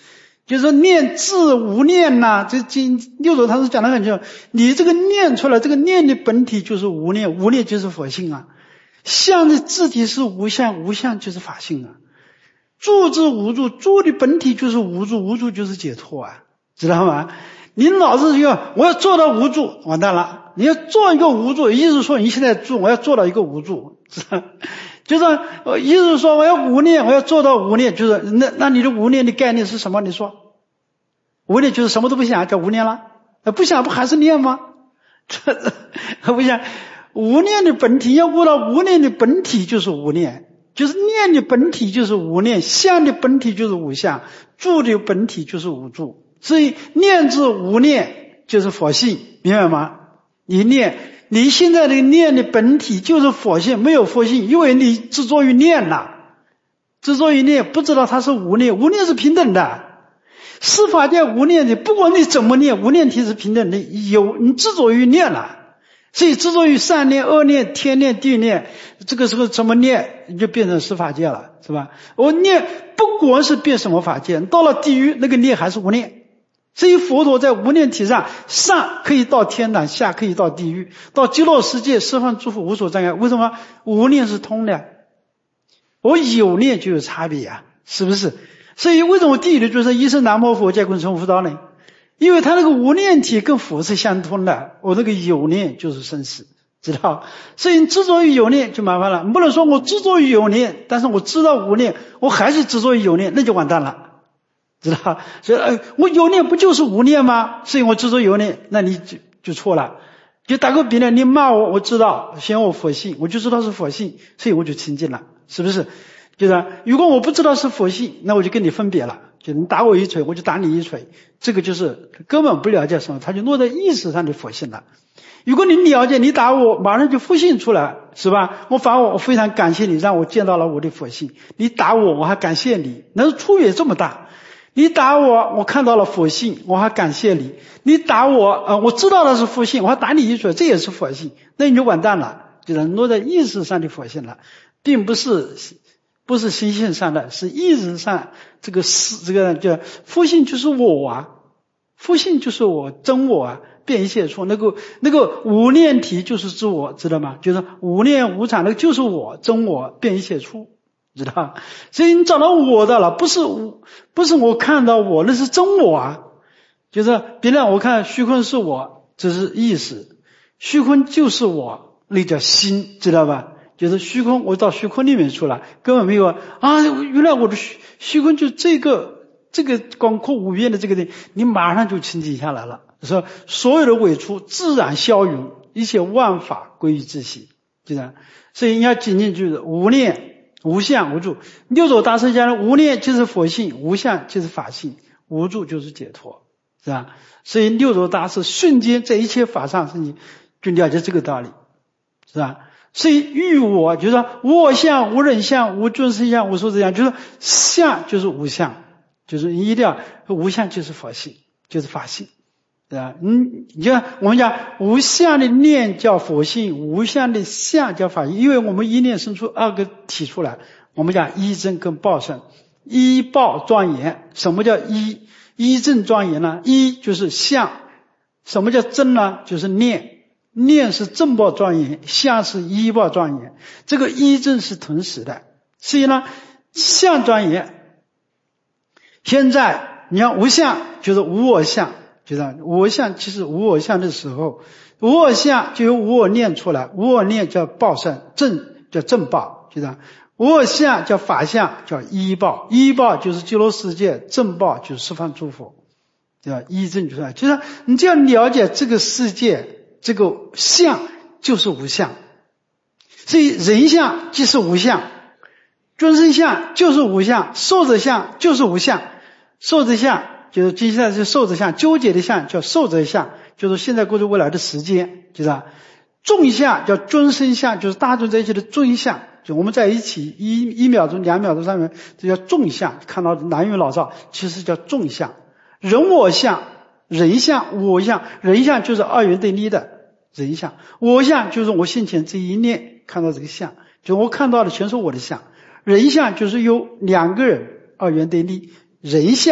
Speaker 1: 就是说念字无念呐，这六祖他是讲得很清楚，你这个念出来，这个念的本体就是无念，无念就是佛性啊。相的字体是无相，无相就是法性啊。住之无住，住的本体就是无住，无住就是解脱啊，知道吗？你老是要我要做到无住，完蛋了。你要做一个无住，意思说你现在住，我要做到一个无住，就是意思说我要无念，我要做到无念，就是那你的无念的概念是什么？你说无念就是什么都不想，叫无念了？不想不还是念吗？不想无念的本体，要悟到无念的本体就是无念，就是念的本体就是无念，相的本体就是无相，住的本体就是无住。所以念字无念就是佛性，明白吗？你念，你现在的念的本体就是佛性，没有佛性，因为你执着于念了，执着于念，不知道它是无念，无念是平等的。司法界无念的，不管你怎么念，无念体是平等的，你执着于念了，所以执着于善念、恶念、天念、地念，这个时候怎么念，你就变成司法界了，是吧？我念不管是变什么法界，到了地狱那个念还是无念。所以佛陀在无念体上，上可以到天堂，下可以到地狱，到极乐世界释放诸佛无所障碍。为什么？无念是通的，我有念就有差别啊，是不是？所以为什么地狱的众生一生南无佛皆空成佛道呢？因为他那个无念体跟佛是相通的，我那个有念就是生死，知道？所以你执着于有念就麻烦了，不能说我执着于有念，但是我知道无念，我还是执着于有念，那就完蛋了。知道？所以我有念不就是无念吗？所以我执着有念，那你就错了。就打个比方，你骂我，我知道嫌我佛性，我就知道是佛性，所以我就清净了，是不是？就是如果我不知道是佛性，那我就跟你分别了，就你打我一锤，我就打你一锤，这个就是根本不了解什么，他就落在意识上的佛性了。如果你了解，你打我马上就佛性出来，是吧？我罚我非常感谢你，让我见到了我的佛性。你打我，我还感谢你，那出也这么大。你打我，我看到了佛性，我还感谢你。你打我，我知道的是佛性，我还打你一锤，这也是佛性，那你就完蛋了，就是落在意识上的佛性了，并不是心性上的，是意识上这个叫佛性就是我啊，佛性就是我，真我啊，变现出那个无念体就是自我，知道吗？就是无念无常，那个就是我，真我变现出。知道？所以你找到我的了，不是我看到我，那是真我啊。就是别让我看虚空是我，这是意识，虚空就是我，那叫心，知道吧？就是虚空，我到虚空里面去了，根本没有啊，原来我的虚空就这个广阔无边的这个地，你马上就清净下来了。说所有的伪出自然消融，一切万法归于自性，就这样。所以你要紧进去的无念。无相无住，六祖大师讲的无念就是佛性，无相就是法性，无住就是解脱，是吧？所以六祖大师瞬间在一切法上是你就了解这个道理，是吧？所以欲我就是说无我相、无人相、无众生相、无寿者相，就是相就是无相，就是你一定要无相就是佛性，就是法性。对吧？你看我们讲无相的念叫佛性，无相的相叫法性，因为我们一念生出二个体出来，我们讲一真跟报身，一报庄严。什么叫一真庄严呢？一就是相，什么叫真呢？就是念是正报庄严，相是一报庄严，这个一真是同时的。所以呢，相庄严，现在你看无相就是无我相。就是无我相，其实无我相的时候，无我相就由无我念出来，无我念叫报身，正叫正报，就这样。无我相叫法相，叫依报，依报就是极乐世界，正报就是释放诸佛，对吧？依正就是你只要了解这个世界，这个相就是无相，所以人相即是无相，众生相就是无相，寿者相就是无相，寿者相。就是接下来是寿者相，纠结的相叫寿者相，就是现在过去未来的时间，就是众相叫众生相，就是大众在一起的众相，就我们在一起一秒钟、2秒钟、3秒，这叫众相。看到南耘老少，其实叫众相。人我相、人相、我相，人相就是二元对立的人相，我相就是我先前这一念看到这个相，就我看到的全是我的相。人相就是有两个人二元对立，人相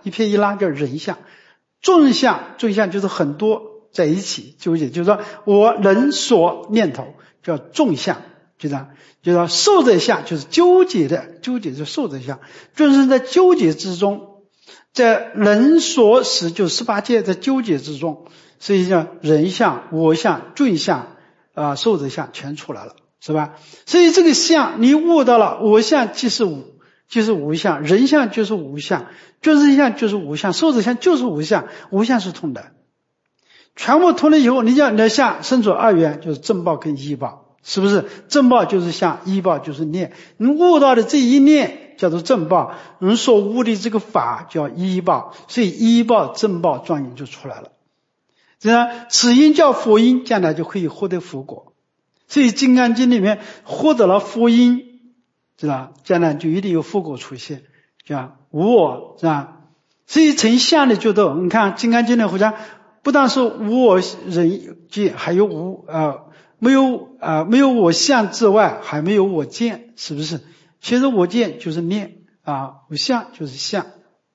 Speaker 1: 一撇一捺叫人相。众相就是很多在一起纠结，就是说我人所念头叫众相，就这样。就是说受者相就是纠结是受者相，众生在纠结之中，在人所使就18界在纠结之中，所以叫人相、我相、众相受者相全出来了，是吧？所以这个相你悟到了，我相即是无相，人相就是无相，众生相就是无相，受者相就是无相，无相是通的，全部通了以后，你的相生出二元，就是正报跟依报。是不是正报就是相，依报就是念？你悟到的这一念叫做正报，你所悟的这个法叫依报，所以依报正报庄严就出来了。这样此因叫佛因，将来就可以获得佛果。所以《金刚经》里面获得了佛因，知道将来就一定有佛果出现，叫无我，是吧？所以成相的就都，你看《金刚经》里好像不但是无我人见，还有没有我相之外，还没有我见，是不是？其实我见就是念无相就是相，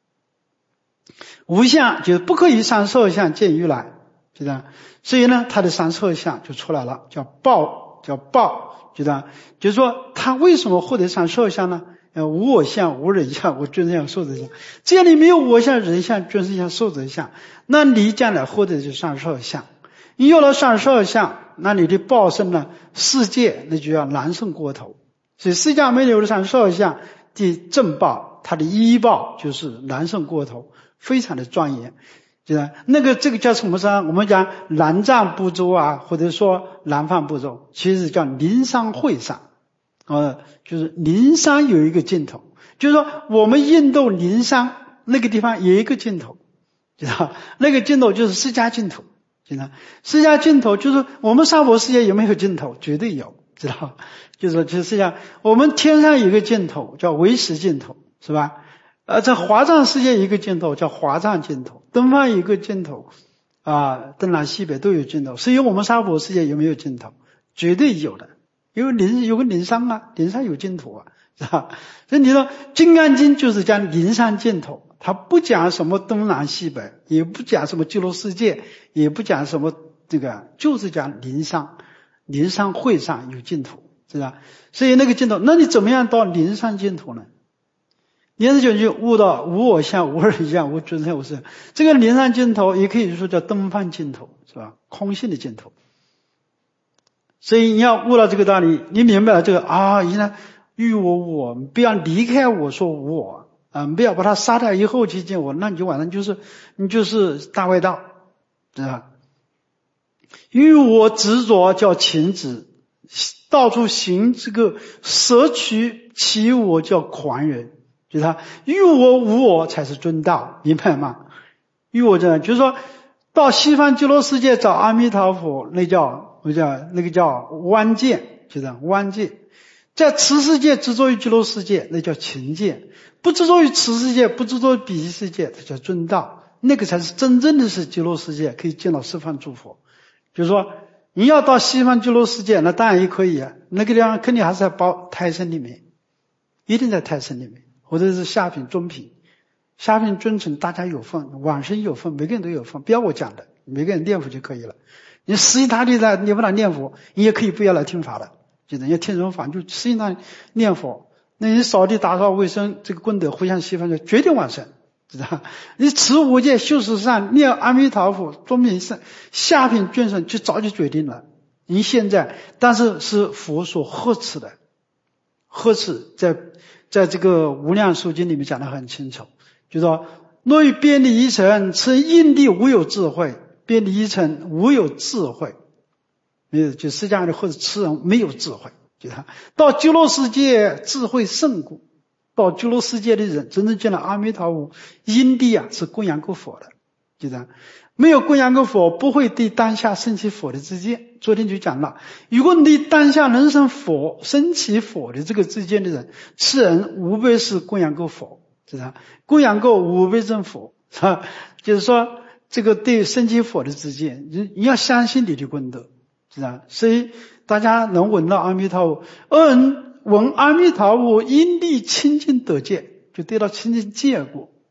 Speaker 1: 无相就是不可以三受相见于来，就这样。所以呢，他的三受相就出来了，叫报，就这样。就是说，他为什么获得三受相呢？无我相、无人相、无众生相、寿者相。只要你没有我相、人相、众生相、寿者相，那你将来获得的就是三受相。你有了三受相，那你的报身呢？世界那就要难胜过头。所以释迦牟尼有了三受相的正报，他的依报就是难胜过头，非常的庄严。就是这个叫什么山？我们讲南藏部洲或者说南方部洲，其实叫灵山会上。就是灵山有一个尽头，就是说我们印度灵山那个地方有一个尽头，知道那个尽头就是释迦尽头。释迦尽头就是我们娑婆世界有没有尽头？绝对有，知道？就是释迦，我们天上有一个尽头叫唯识尽头，是吧？在华藏世界有一个尽头叫华藏尽头，东方有一个尽头东南西北都有尽头。所以我们娑婆世界有没有尽头？绝对有的，有个灵山灵山有尽头是吧？所以你说《金刚经》就是讲灵山尽头。他不讲什么东南西北，也不讲什么极乐世界，也不讲什么就是讲灵山会上有尽头，是吧？所以那个尽头，那你怎么样到灵山尽头呢？你就悟到无我相、无人相、无众生相、无寿相。这个灵山尽头也可以说叫东方尽头，是吧？空性的尽头。所以你要悟到这个道理，你明白了这个原来欲我不要离开我说无我。不要把他杀掉以后去见我，那你就晚上你就是大外道，知道吧？欲我执着叫情执，到处行这个舍取其我叫狂人，就是他欲我无我才是真道，明白吗？欲我就是说到西方极乐世界找阿弥陀佛，那个叫弯见，就是弯见。在此世界执着于极乐世界，那叫情见；不执着于此世界，不执着于彼世界，它叫真道。那个才是真正的是极乐世界，可以见到十方诸佛。就是说，你要到西方极乐世界，那当然也可以那个地方肯定还是在胎生里面，一定在胎生里面，或者是下品、中品、下品、中层，大家有份，往生有份，每个人都有份，不要我讲的，每个人念佛就可以了。你实际他的你不来念佛，你也可以不要来听法的。就是要听什么法，就实际上念佛，那你扫地打扫卫生，这个功德互相稀饭，就决定往生，知道？你持五戒修十善，念阿弥陀佛，中品圣下品眷圣，就早就决定了。你现在，但是是佛所呵斥的，呵斥在这个无量寿经里面讲得很清楚，就说若于遍礼一尘，此因地无有智慧，遍礼一尘无有智慧。没有，就释迦牟尼或者痴人没有智慧，就他到极乐世界智慧胜故，到极乐世界的人真正见了阿弥陀佛，因地是供养过佛的，就这样。没有供养过佛，不会对当下升起佛的知见。昨天就讲了，如果你当下能升起佛的这个知见的人，此人无非是供养过佛，知道？供养过五辈真佛，是吧？就是说这个对升起佛的知见，你要相信你的功德。是吧？所以大家能闻到阿弥陀佛，闻阿弥陀佛因地清净得戒，就得到清净戒果。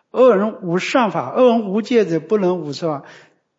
Speaker 1: 恶人无善法，恶人无戒者不能无持法，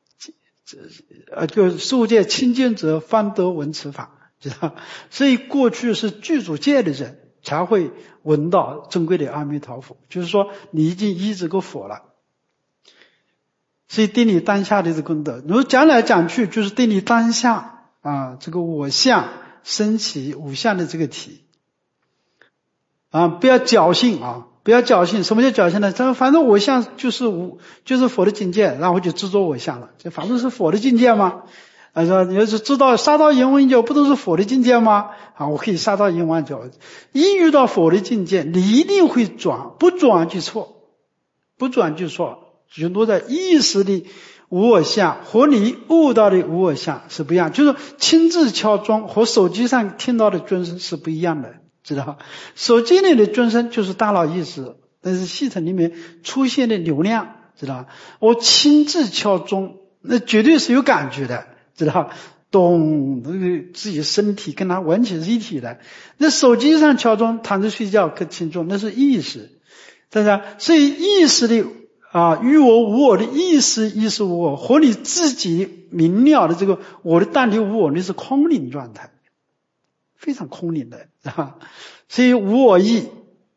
Speaker 1: 就受戒清净者方得闻此法，知道？所以过去是具足戒的人才会闻到珍贵的阿弥陀佛，就是说你已经依这个佛了，所以对你当下的这个功德，如果讲来讲去就是对你当下这个我相升起无相的这个体不要侥幸不要侥幸。什么叫侥幸呢？反正我相就是佛的境界，然后我就执着我相了，这反正是佛的境界吗？说你要是知道杀到阎王角不都是佛的境界吗？我可以杀到阎王角。一遇到佛的境界，你一定会转，不转就错，不转就错。就落在意识的无我相和你悟到的无我相是不一样，就是亲自敲钟和手机上听到的钟声是不一样的，知道？手机里的钟声就是大脑意识，但是系统里面出现的流量，知道？我亲自敲钟，那绝对是有感觉的，知道？咚，自己身体跟它完全是一体的。那手机上敲钟，躺着睡觉可听钟，那是意识，对不对？所以意识的于我无我的意识无我和你自己明了的这个我的但离无我，那是空灵状态，非常空灵的，所以无我意。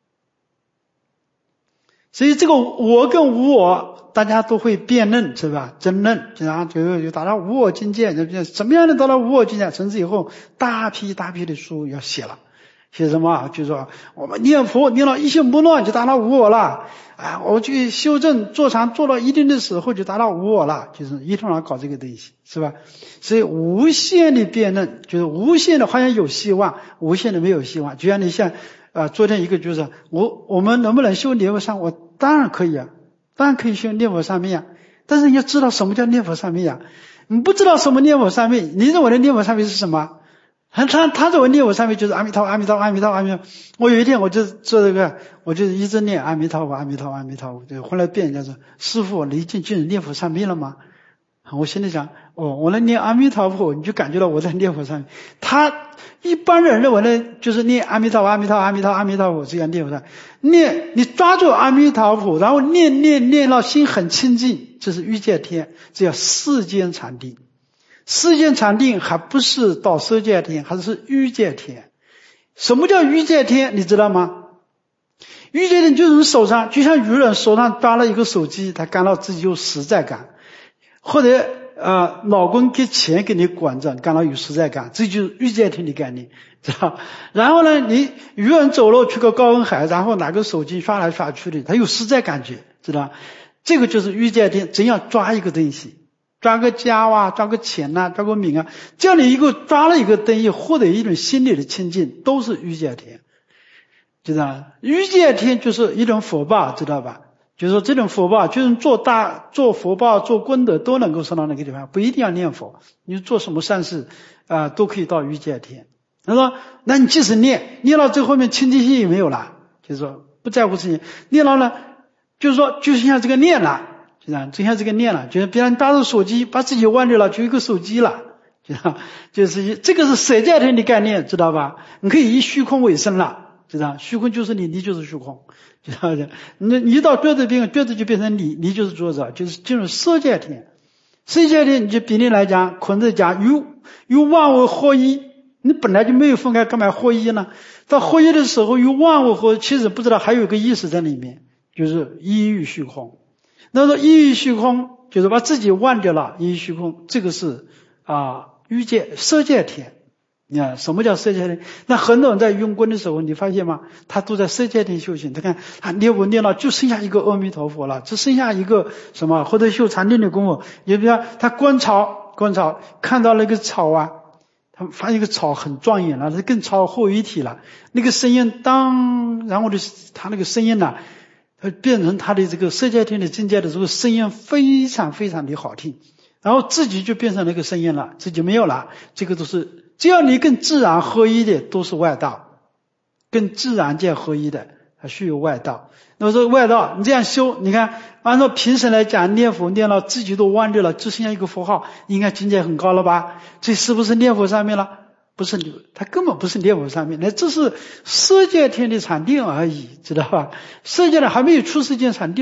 Speaker 1: 所以这个我跟无我大家都会辩论，是吧？争论，然后就达到无我境界，怎么样能达到无我境界？从此以后大批的书要写了，写什么？就是说我们念佛念到一心不乱就达到无我了我去修正坐禅做到一定的时候就达到无我了，就是一通常搞这个东西，是吧？所以无限的辩论，就是无限的好像有希望，无限的没有希望。就像你像昨天一个就是我们能不能修念佛三？我当然可以当然可以修念佛三昧但是你要知道什么叫念佛三昧你不知道什么念佛三昧，你认为的念佛三昧是什么？他认为念佛三昧就是阿弥陀阿弥陀阿弥陀阿弥陀。我有一天我就做这个，我就一直念阿弥陀佛阿弥陀阿弥陀佛。对，后来辩人家说，师父你已经进入念佛三昧了吗？我心里想，我能念阿弥陀佛，你就感觉到我在念佛三昧。他一般人认为呢，就是念阿弥陀佛阿弥陀佛阿弥陀佛阿弥陀佛这样念佛三昧。你抓住阿弥陀佛，然后念到心很清净，这是欲界天，这叫世间禅定。世间禅定还不是到色界天，还是欲界天。什么叫欲界天？你知道吗？欲界天就是手上，就像愚人手上抓了一个手机，他感到自己有实在感，或者老公给钱给你管着，感到有实在感，这就是欲界天的概念，知道？然后呢，你愚人走路去个高文海，然后拿个手机刷来刷去的，他有实在感觉，知道？这个就是欲界天，真要抓一个东西。抓个家抓个钱抓个名这样的一个抓了一个东西，获得一种心理的清净，都是欲界天，知道？欲界天就是一种福报，知道吧？就是说这种福报，就是做福报做功德都能够升到那个地方，不一定要念佛，你做什么善事都可以到欲界天。他说那你即使念到最后面清净心也没有了，就是说不在乎事情，念到了就是说就像这个念了，就像这个念了，就是别人拿着手机把自己忘掉了，就一个手机了，就是这个是色界天的概念，知道吧？你可以以虚空为生了，知道？虚空就是你就是虚空，知道吧？你一到觉知边，觉知就变成你就是作者，就是进入色界天。色界天你就比例来讲，孔子讲有万物合一，你本来就没有分开，干嘛合一呢？到合一的时候有万物合，其实不知道还有一个意识在里面，就是一于虚空。那说一于虚空就是把自己忘掉了，一于虚空，这个是欲界色界天。你看什么叫色界天？那很多人在用功的时候，你发现吗？他都在色界天修行。他看念佛念到就剩下一个阿弥陀佛了，只剩下一个什么，或者修禅定的功夫。也比如他观草看到那个草他发现一个草很庄严了，它跟草合一体了，那个声音当，然后他那个声音变成他的这个色界天的境界的时候，声音非常非常的好听，然后自己就变成那个声音了，自己没有了。这个都是只要你跟自然合一的都是外道，跟自然界合一的还需有外道。那么说外道你这样修，你看按照平时来讲，念佛念到自己都忘掉了，只剩下一个佛号，应该境界很高了吧？这是不是念佛上面了？不是，他根本不是念佛上面，那这是色界天的禅定而已，知道吧？色界的还没有出世间禅定呢，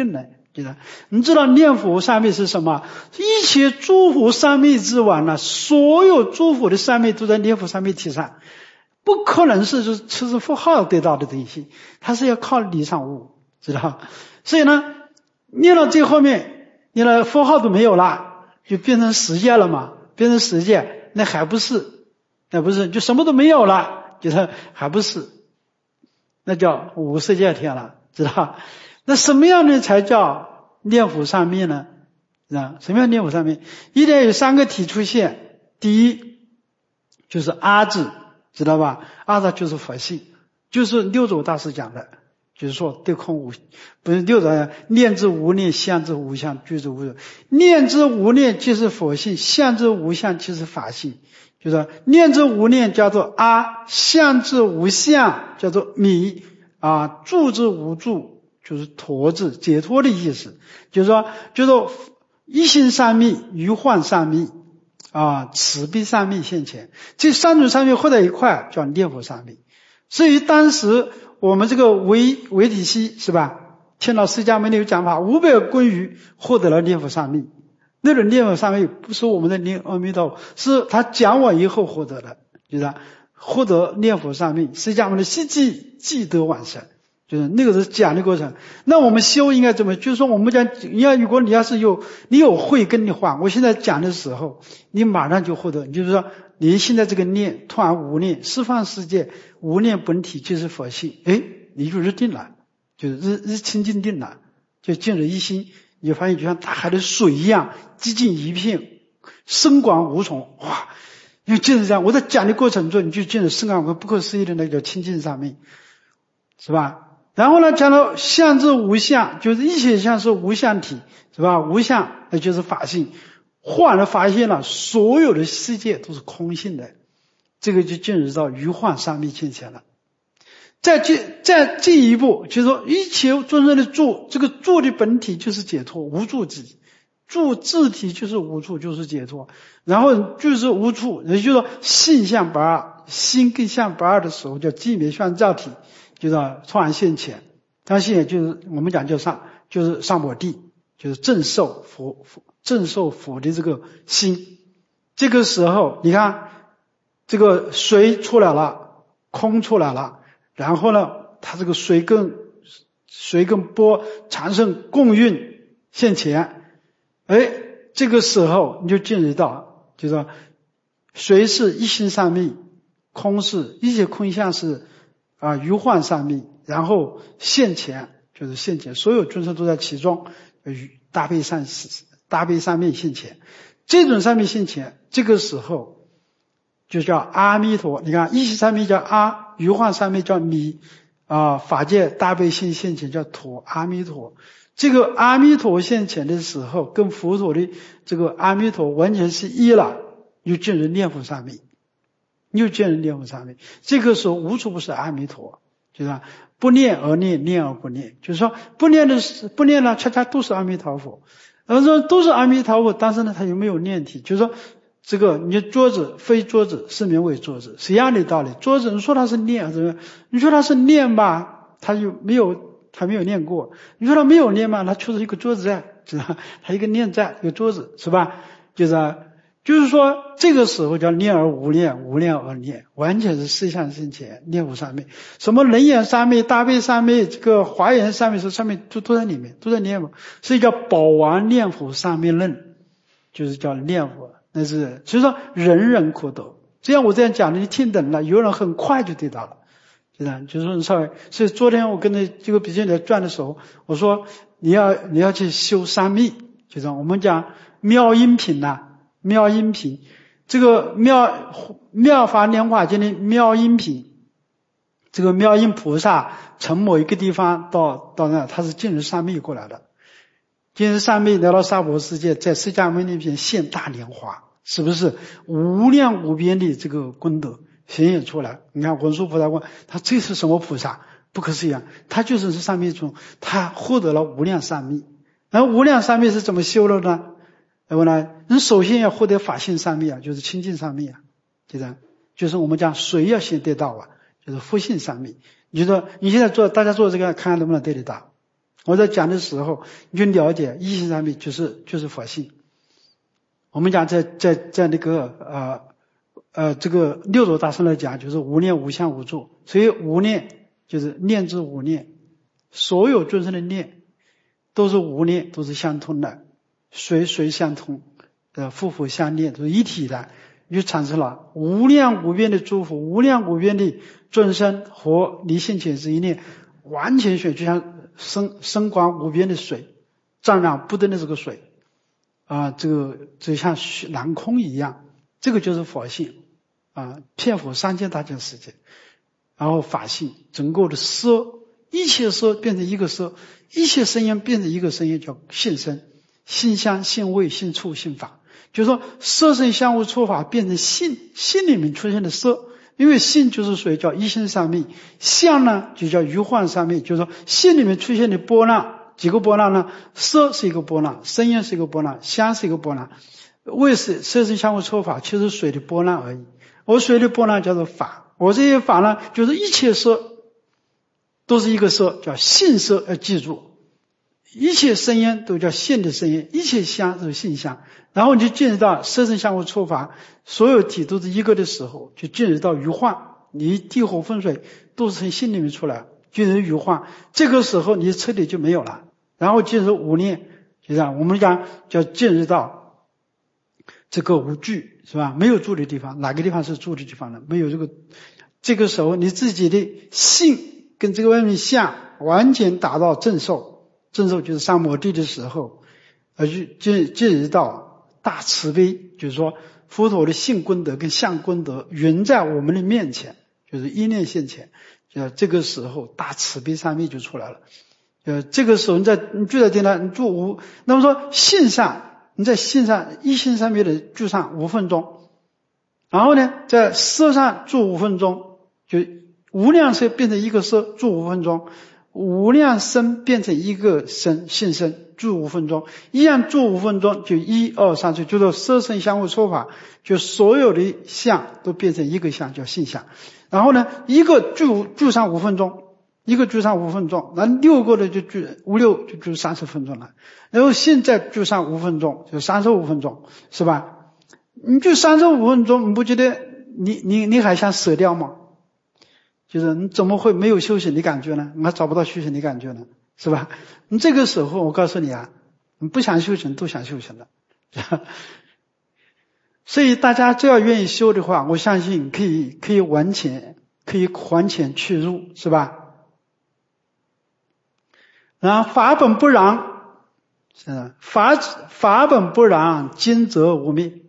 Speaker 1: 就是你知道念佛三昧是什么？一切诸佛三昧之王呢，所有诸佛的三昧都在念佛三昧体上，不可能是就是持佛号得到的东西，它是要靠理上悟，知道？所以呢，念到最后面，念了佛号都没有了，就变成实界了嘛，变成实界，那还不是，那不是就什么都没有了，就是还不是，那叫无色界天了，知道？那什么样的才叫念佛三昧呢？什么样念佛三昧？一定有三个体出现。第一就是阿字，知道吧？阿字就是佛性，就是六祖大师讲的，就是说对空无，不是六祖念之无念，相之无相，具之无有。念之无念即是佛性，相之无相即是法性。就是念之无念叫做阿，相之无相叫做弥，住之无住就是陀字，解脱的意思。就是说一心三昧、余幻三昧慈悲三昧现前，这三种三昧合在一块叫念佛三昧。所以当时我们这个维体西是吧，听到释迦牟尼有讲法500归于获得了念佛三昧。那种念佛三昧不是我们的念阿弥陀佛，是他讲完以后获得的，就是获得念佛三昧，释迦牟尼悉即得往生，就是那个是讲的过程。那我们修应该怎么？就是说我们讲，如果你要是你有慧跟你换，我现在讲的时候，你马上就获得。你就是说，你现在这个念突然无念，十方世界无念本体就是佛性，你就入定了，就是日清净定了，就进入一心。你就发现就像大海的水一样，寂静一片，深广无穷，哇！就进入这样。我在讲的过程中，你就进入深广和不可思议的那个清净上面，是吧？然后呢，讲到相之无相，就是一切相是无相体，是吧？无相那就是法性。忽然发现了所有的世界都是空性的，这个就进入到余幻三昧境界了。再进一步，就是说一切众生的住，这个住的本体就是解脱，无住体，住自体就是无住，就是解脱。然后就是无处，也就是说性相不二，心跟相不二的时候叫寂灭相照体，就是突然现前。当现就是我们讲就是上果地，就是正受佛的这个心。这个时候你看这个水出来了，空出来了。然后呢，它这个水跟波产生共运现前，这个时候你就进入到，就是说水是一心三昧，空是一切空相是余幻三昧，然后现前就是现前，所有众生都在其中，大悲三昧现前，这种三昧现前，这个时候就叫阿弥陀。你看一心三昧叫阿，余幻三昧叫弥，法界大悲心现前叫陀，阿弥陀。这个阿弥陀现前的时候，跟佛陀的这个阿弥陀完全是一了，又进入念佛三昧，这个时候无处不是阿弥陀，就是不念而念，念而不念，就是说不念了，恰恰都是阿弥陀佛。然后说都是阿弥陀佛，但是呢，他有没有念体？就是说这个你桌子非桌子是名为桌子，是一样的道理。桌子你说它是念还是你说它是念吧，他没有念过。你说他没有念嘛，他确实一个桌子在，知道他一个念在，一个桌子，是吧？就是说这个时候叫念而无念，无念而念，完全是四相现前，念佛三昧。什么人言三昧、大悲三昧、这个华严三昧，是三昧都在里面，都在念佛，所以叫宝王念佛三昧论，就是叫念佛。那是所以说人人可得。这样我这样讲的，你听懂了，有人很快就得到了，就是说稍微。所以昨天我跟这个比丘尼转的时候，我说你要去修三昧，就是我们讲妙音品妙音品，这个妙法莲华经的妙音品，这个妙音菩萨从某一个地方到那，他是进入三昧过来的。进入三昧来到娑婆世界，在释迦牟尼面前现大莲华，是不是无量无边的这个功德显现出来？你看文殊菩萨问他这是什么菩萨？不可思议，他就是三昧中，他获得了无量三昧。然后无量三昧是怎么修的呢？然后呢，你首先要获得法性三昧就是清净三昧就是我们讲水要先得到就是佛性三昧。你说你现在大家做这个，看看能不能得到？ 我在讲的时候，你就了解一性三昧就是佛性。我们讲在那个这个六祖大师来讲，就是无念无相无住，所以无念就是念之无念，所有众生的念都是无念，都是相通的，随相通，互相念，都是一体的，就产生了无量无边的诸佛，无量无边的众生和离性潜质一念，完全水就像深广无边的水，湛然不登的这个水这个就像蓝空一样，这个就是佛性遍覆3000大千世界。然后法性整个的色，一切色变成一个色，一切声音变成一个声音，叫性声，性香性味性触性法，就是说色声香味触法变成性里面出现的色，因为性就是属于叫一性三昧，相呢就叫余幻三昧，就是说性里面出现的波浪，几个波浪呢？色是一个波浪，声音是一个波浪，香是一个波浪，味是色声香味触法，其实水的波浪而已。而水的波浪叫做法，我这些法呢，就是一切色都是一个色，叫性色，要记住。一切声音都叫性的声音，一切香都是性香。然后你就进入到色声香味触法，所有体都是一个的时候，就进入到余幻，你地火风水都是从心里面出来，进入余幻，这个时候你彻底就没有了。然后进入无念，就这样，我们讲叫进入到这个无住，是吧？没有住的地方，哪个地方是住的地方呢？没有这个时候你自己的性跟这个外面相完全达到正受，正受就是上摩地的时候，而进入到大慈悲，就是说佛陀的性功德跟相功德云在我们的面前，就是一念现前，这个时候大慈悲三昧就出来了。这个时候你住在地上，你住无，那么说性上，你在性上一性三昧的住上5分钟，然后呢在色上住5分钟，就无量色变成一个色住5分钟，无量声变成一个声性声住5分钟，一样住5分钟，就1、2、3就叫色声香味触法，就所有的相都变成一个相叫性相。然后呢一个住上5分钟，一个住上5分钟，那6个的就住5、6就住30分钟了。然后现在住上5分钟，就35分钟，是吧？你就35分钟，你不觉得你还想舍掉吗？就是你怎么会没有休息的感觉呢？你还找不到休息的感觉呢，是吧？你这个时候我告诉你你不想休息都想休息了。所以大家只要愿意修的话，我相信可以完全可以还钱去入，是吧？然后法本不然，法本不然，今则无灭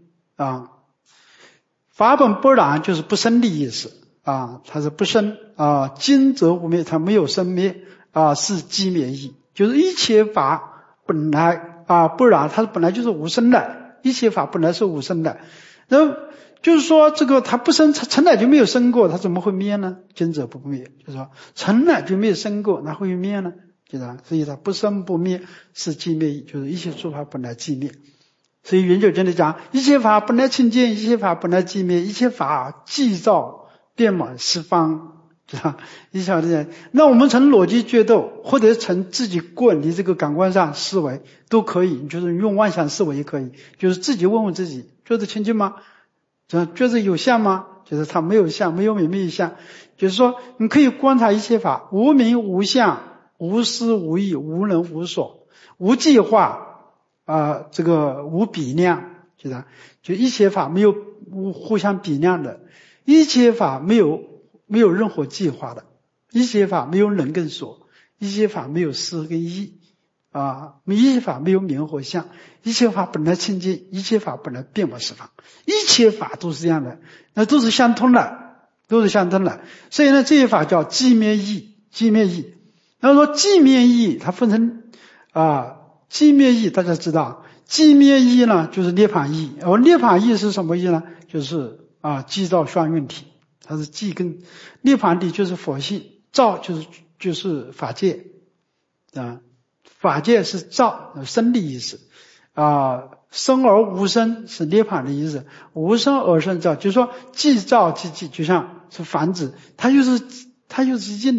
Speaker 1: 法本不然就是不生的意思它是不生今则无灭，它没有生灭是寂灭义，就是一切法本来不然，它本来就是无生的，一切法本来是无生的。然后就是说这个它不生，从来就没有生过，它怎么会灭呢？今则不灭，就是说从来就没有生过，哪会灭呢？所以它不生不灭是寂灭义，就是一切诸法本来寂灭。所以圆觉经里讲，一切法本来清净，一切法本来寂灭，一切法既造遍满十方，知道？一切法的，那我们从逻辑觉斗，或者从自己个人的这个感官上思维都可以，就是用妄想思维也可以，就是自己问问自己，觉得清净吗？觉得有相吗？就是它没有相，没有名没有相，就是说你可以观察一切法，无名无相，无思无意，无能无所，无计划这个无比量，就一切法没有互相比量的，一切法没有任何计划的，一切法没有能跟所，一切法没有思跟意一切法没有名和相，一切法本来清净，一切法本来遍满十方，一切法都是这样的，那都是相通的，都是相通的。所以呢这些法叫寂灭义，寂灭义。然后说寂灭义它分成寂灭义，大家知道寂灭义呢就是涅槃义，而涅槃义是什么义呢？就是寂照双运体，它是寂跟涅槃体就是佛性，照就是法界法界是照生的意思生而无生是涅槃的意思，无生而生照，就是说既照即寂，就像是凡子，它就是寂静的，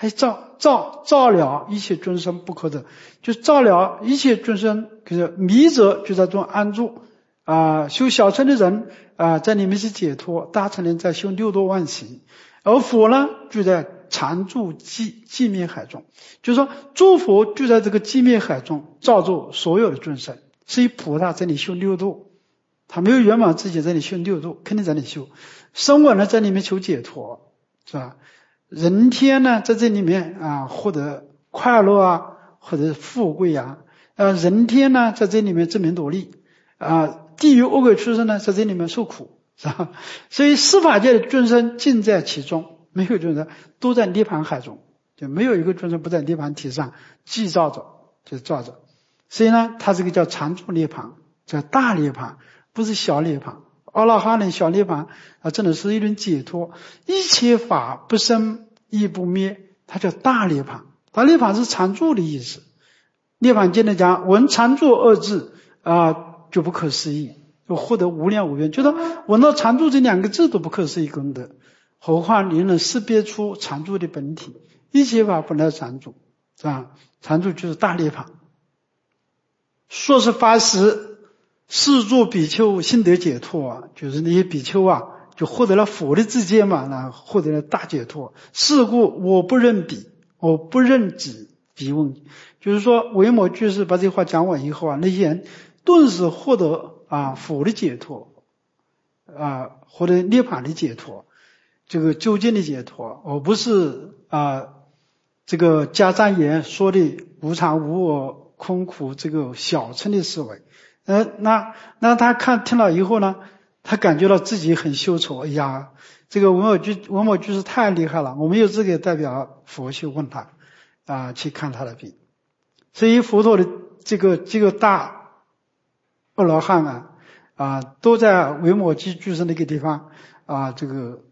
Speaker 1: 还照了一切众生不可得，就照了一切众生，就是迷者就在中安住修小乘的人在里面是解脱，大乘人在修六度万行，而佛呢就在常住寂灭海中，就是说诸佛就在这个寂灭海中照住所有的众生，是以菩萨在里修六度，他没有圆满自己在里修六度，肯定在里修。声闻呢在里面求解脱，是吧？人天呢在这里面获得快乐或者富贵人天呢在这里面争名夺利地狱恶鬼畜生呢在这里面受苦，是吧？所以十法界的众生尽在其中，没有众生都在涅槃海中，就没有一个众生不在涅槃体上既照着就是照着。所以呢他这个叫常住涅槃，叫大涅槃，不是小涅槃。阿罗汉的小涅槃真的是一种解脱，一切法不生亦不灭，它叫大涅槃。大涅槃是常住的意思。涅槃经的讲闻常住二字就不可思议，就获得无量无边，觉得闻到常住这两个字都不可思议功德，何况你能识别出常住的本体，一切法本来常住，是吧？常住就是大涅槃。说是发誓是诸比丘心得解脱就是那些比丘就获得了佛的自见嘛，获得了大解脱。是故我不认彼，我不认己，彼问，就是说维摩居士把这话讲完以后那些人顿时获得佛的解脱获得涅槃的解脱，这个究竟的解脱，而不是这个迦旃延说的无常无我空苦这个小乘的思维。那他听了以后呢，他感觉到自己很羞耻，哎呀，这个文某居士太厉害了，我没有资格代表佛去问他去看他的病。所以佛陀的这个大阿罗汉都在维摩诘居士那个地方这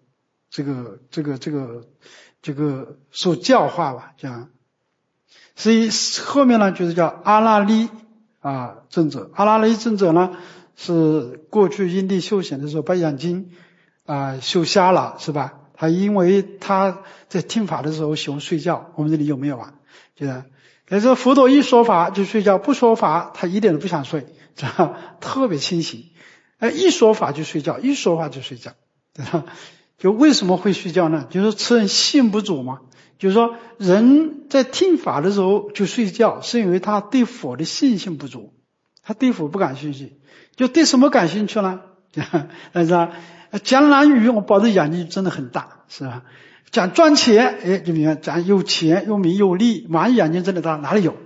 Speaker 1: 个受教化吧，这样。所以后面呢就是叫阿那利尊者。阿那利尊者呢是过去因地修行的时候把眼睛修瞎了，是吧？他因为他在听法的时候喜欢睡觉，我们这里有没有就是可是佛陀一说法就睡觉，不说法他一点都不想睡，特别清醒。一说法就睡觉，一说法就睡觉，就为什么会睡觉呢？就是此人信不足嘛。就是说人在听法的时候就睡觉，是因为他对佛的信心不足，他对佛不感兴趣。就对什么感兴趣呢？是吧？讲蓝语我保证眼睛真的很大，是吧？讲赚钱就明白，讲有钱有名有利，马上眼睛真的大，哪里有，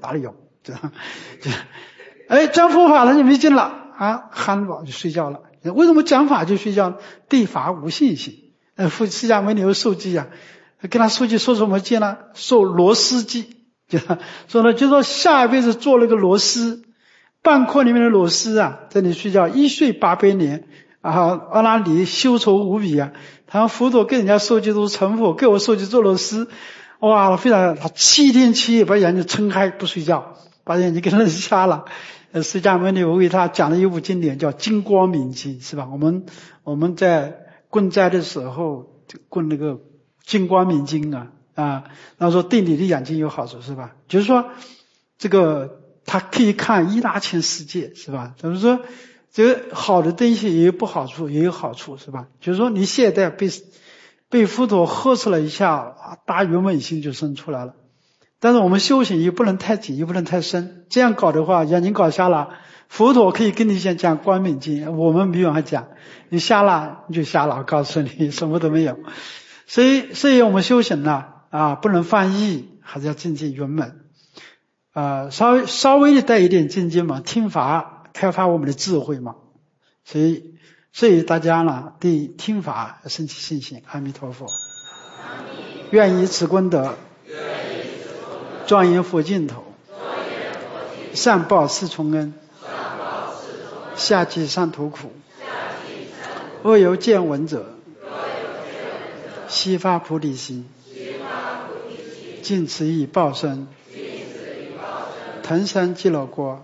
Speaker 1: 讲佛法了你没劲了憨了就睡觉了。为什么讲法就睡觉？对法无信心。释迦牟尼有受记跟他受记受什么记呢？受螺丝记，就说下一辈子做了个螺丝，半壳里面的螺丝在你睡觉，1岁800年阿那尼羞愁无比他说佛陀跟人家受记都是成佛，给我受记做螺丝，哇，非常他7天7夜把眼睛撑开不睡觉，把眼睛给弄瞎了。释迦牟尼我为他讲了一部经典叫金光明经，是吧？我们在供斋的时候供那个金光明经然后说对你的眼睛有好处，是吧？就是说这个他可以看一大千世界，是吧？就是说这个好的东西也有不好处，也有好处，是吧？就是说你现在被佛陀呵斥了一下大圆满心就生出来了。但是我们修行也不能太紧，也不能太深，这样搞的话眼睛搞瞎了，佛陀可以跟你先讲光明经，我们没有讲，你瞎了你就瞎了，告诉你什么都没有。所以我们修行不能犯意，还是要精进圆满稍微的带一点精进嘛，听法开发我们的智慧嘛。所以大家对听法升起信心。阿弥陀佛。愿以此功德庄严佛净土，上报四重恩，下济三途苦。若有见闻者，悉发菩提心，尽此以报身，腾生极乐国。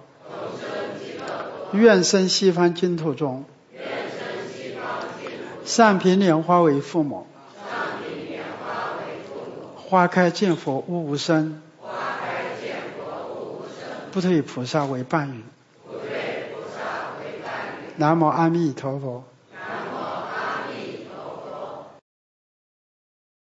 Speaker 1: 愿生西方净土中，上品莲花为父母， 花开见佛悟无生，不退菩萨为伴侣。南无阿弥陀佛。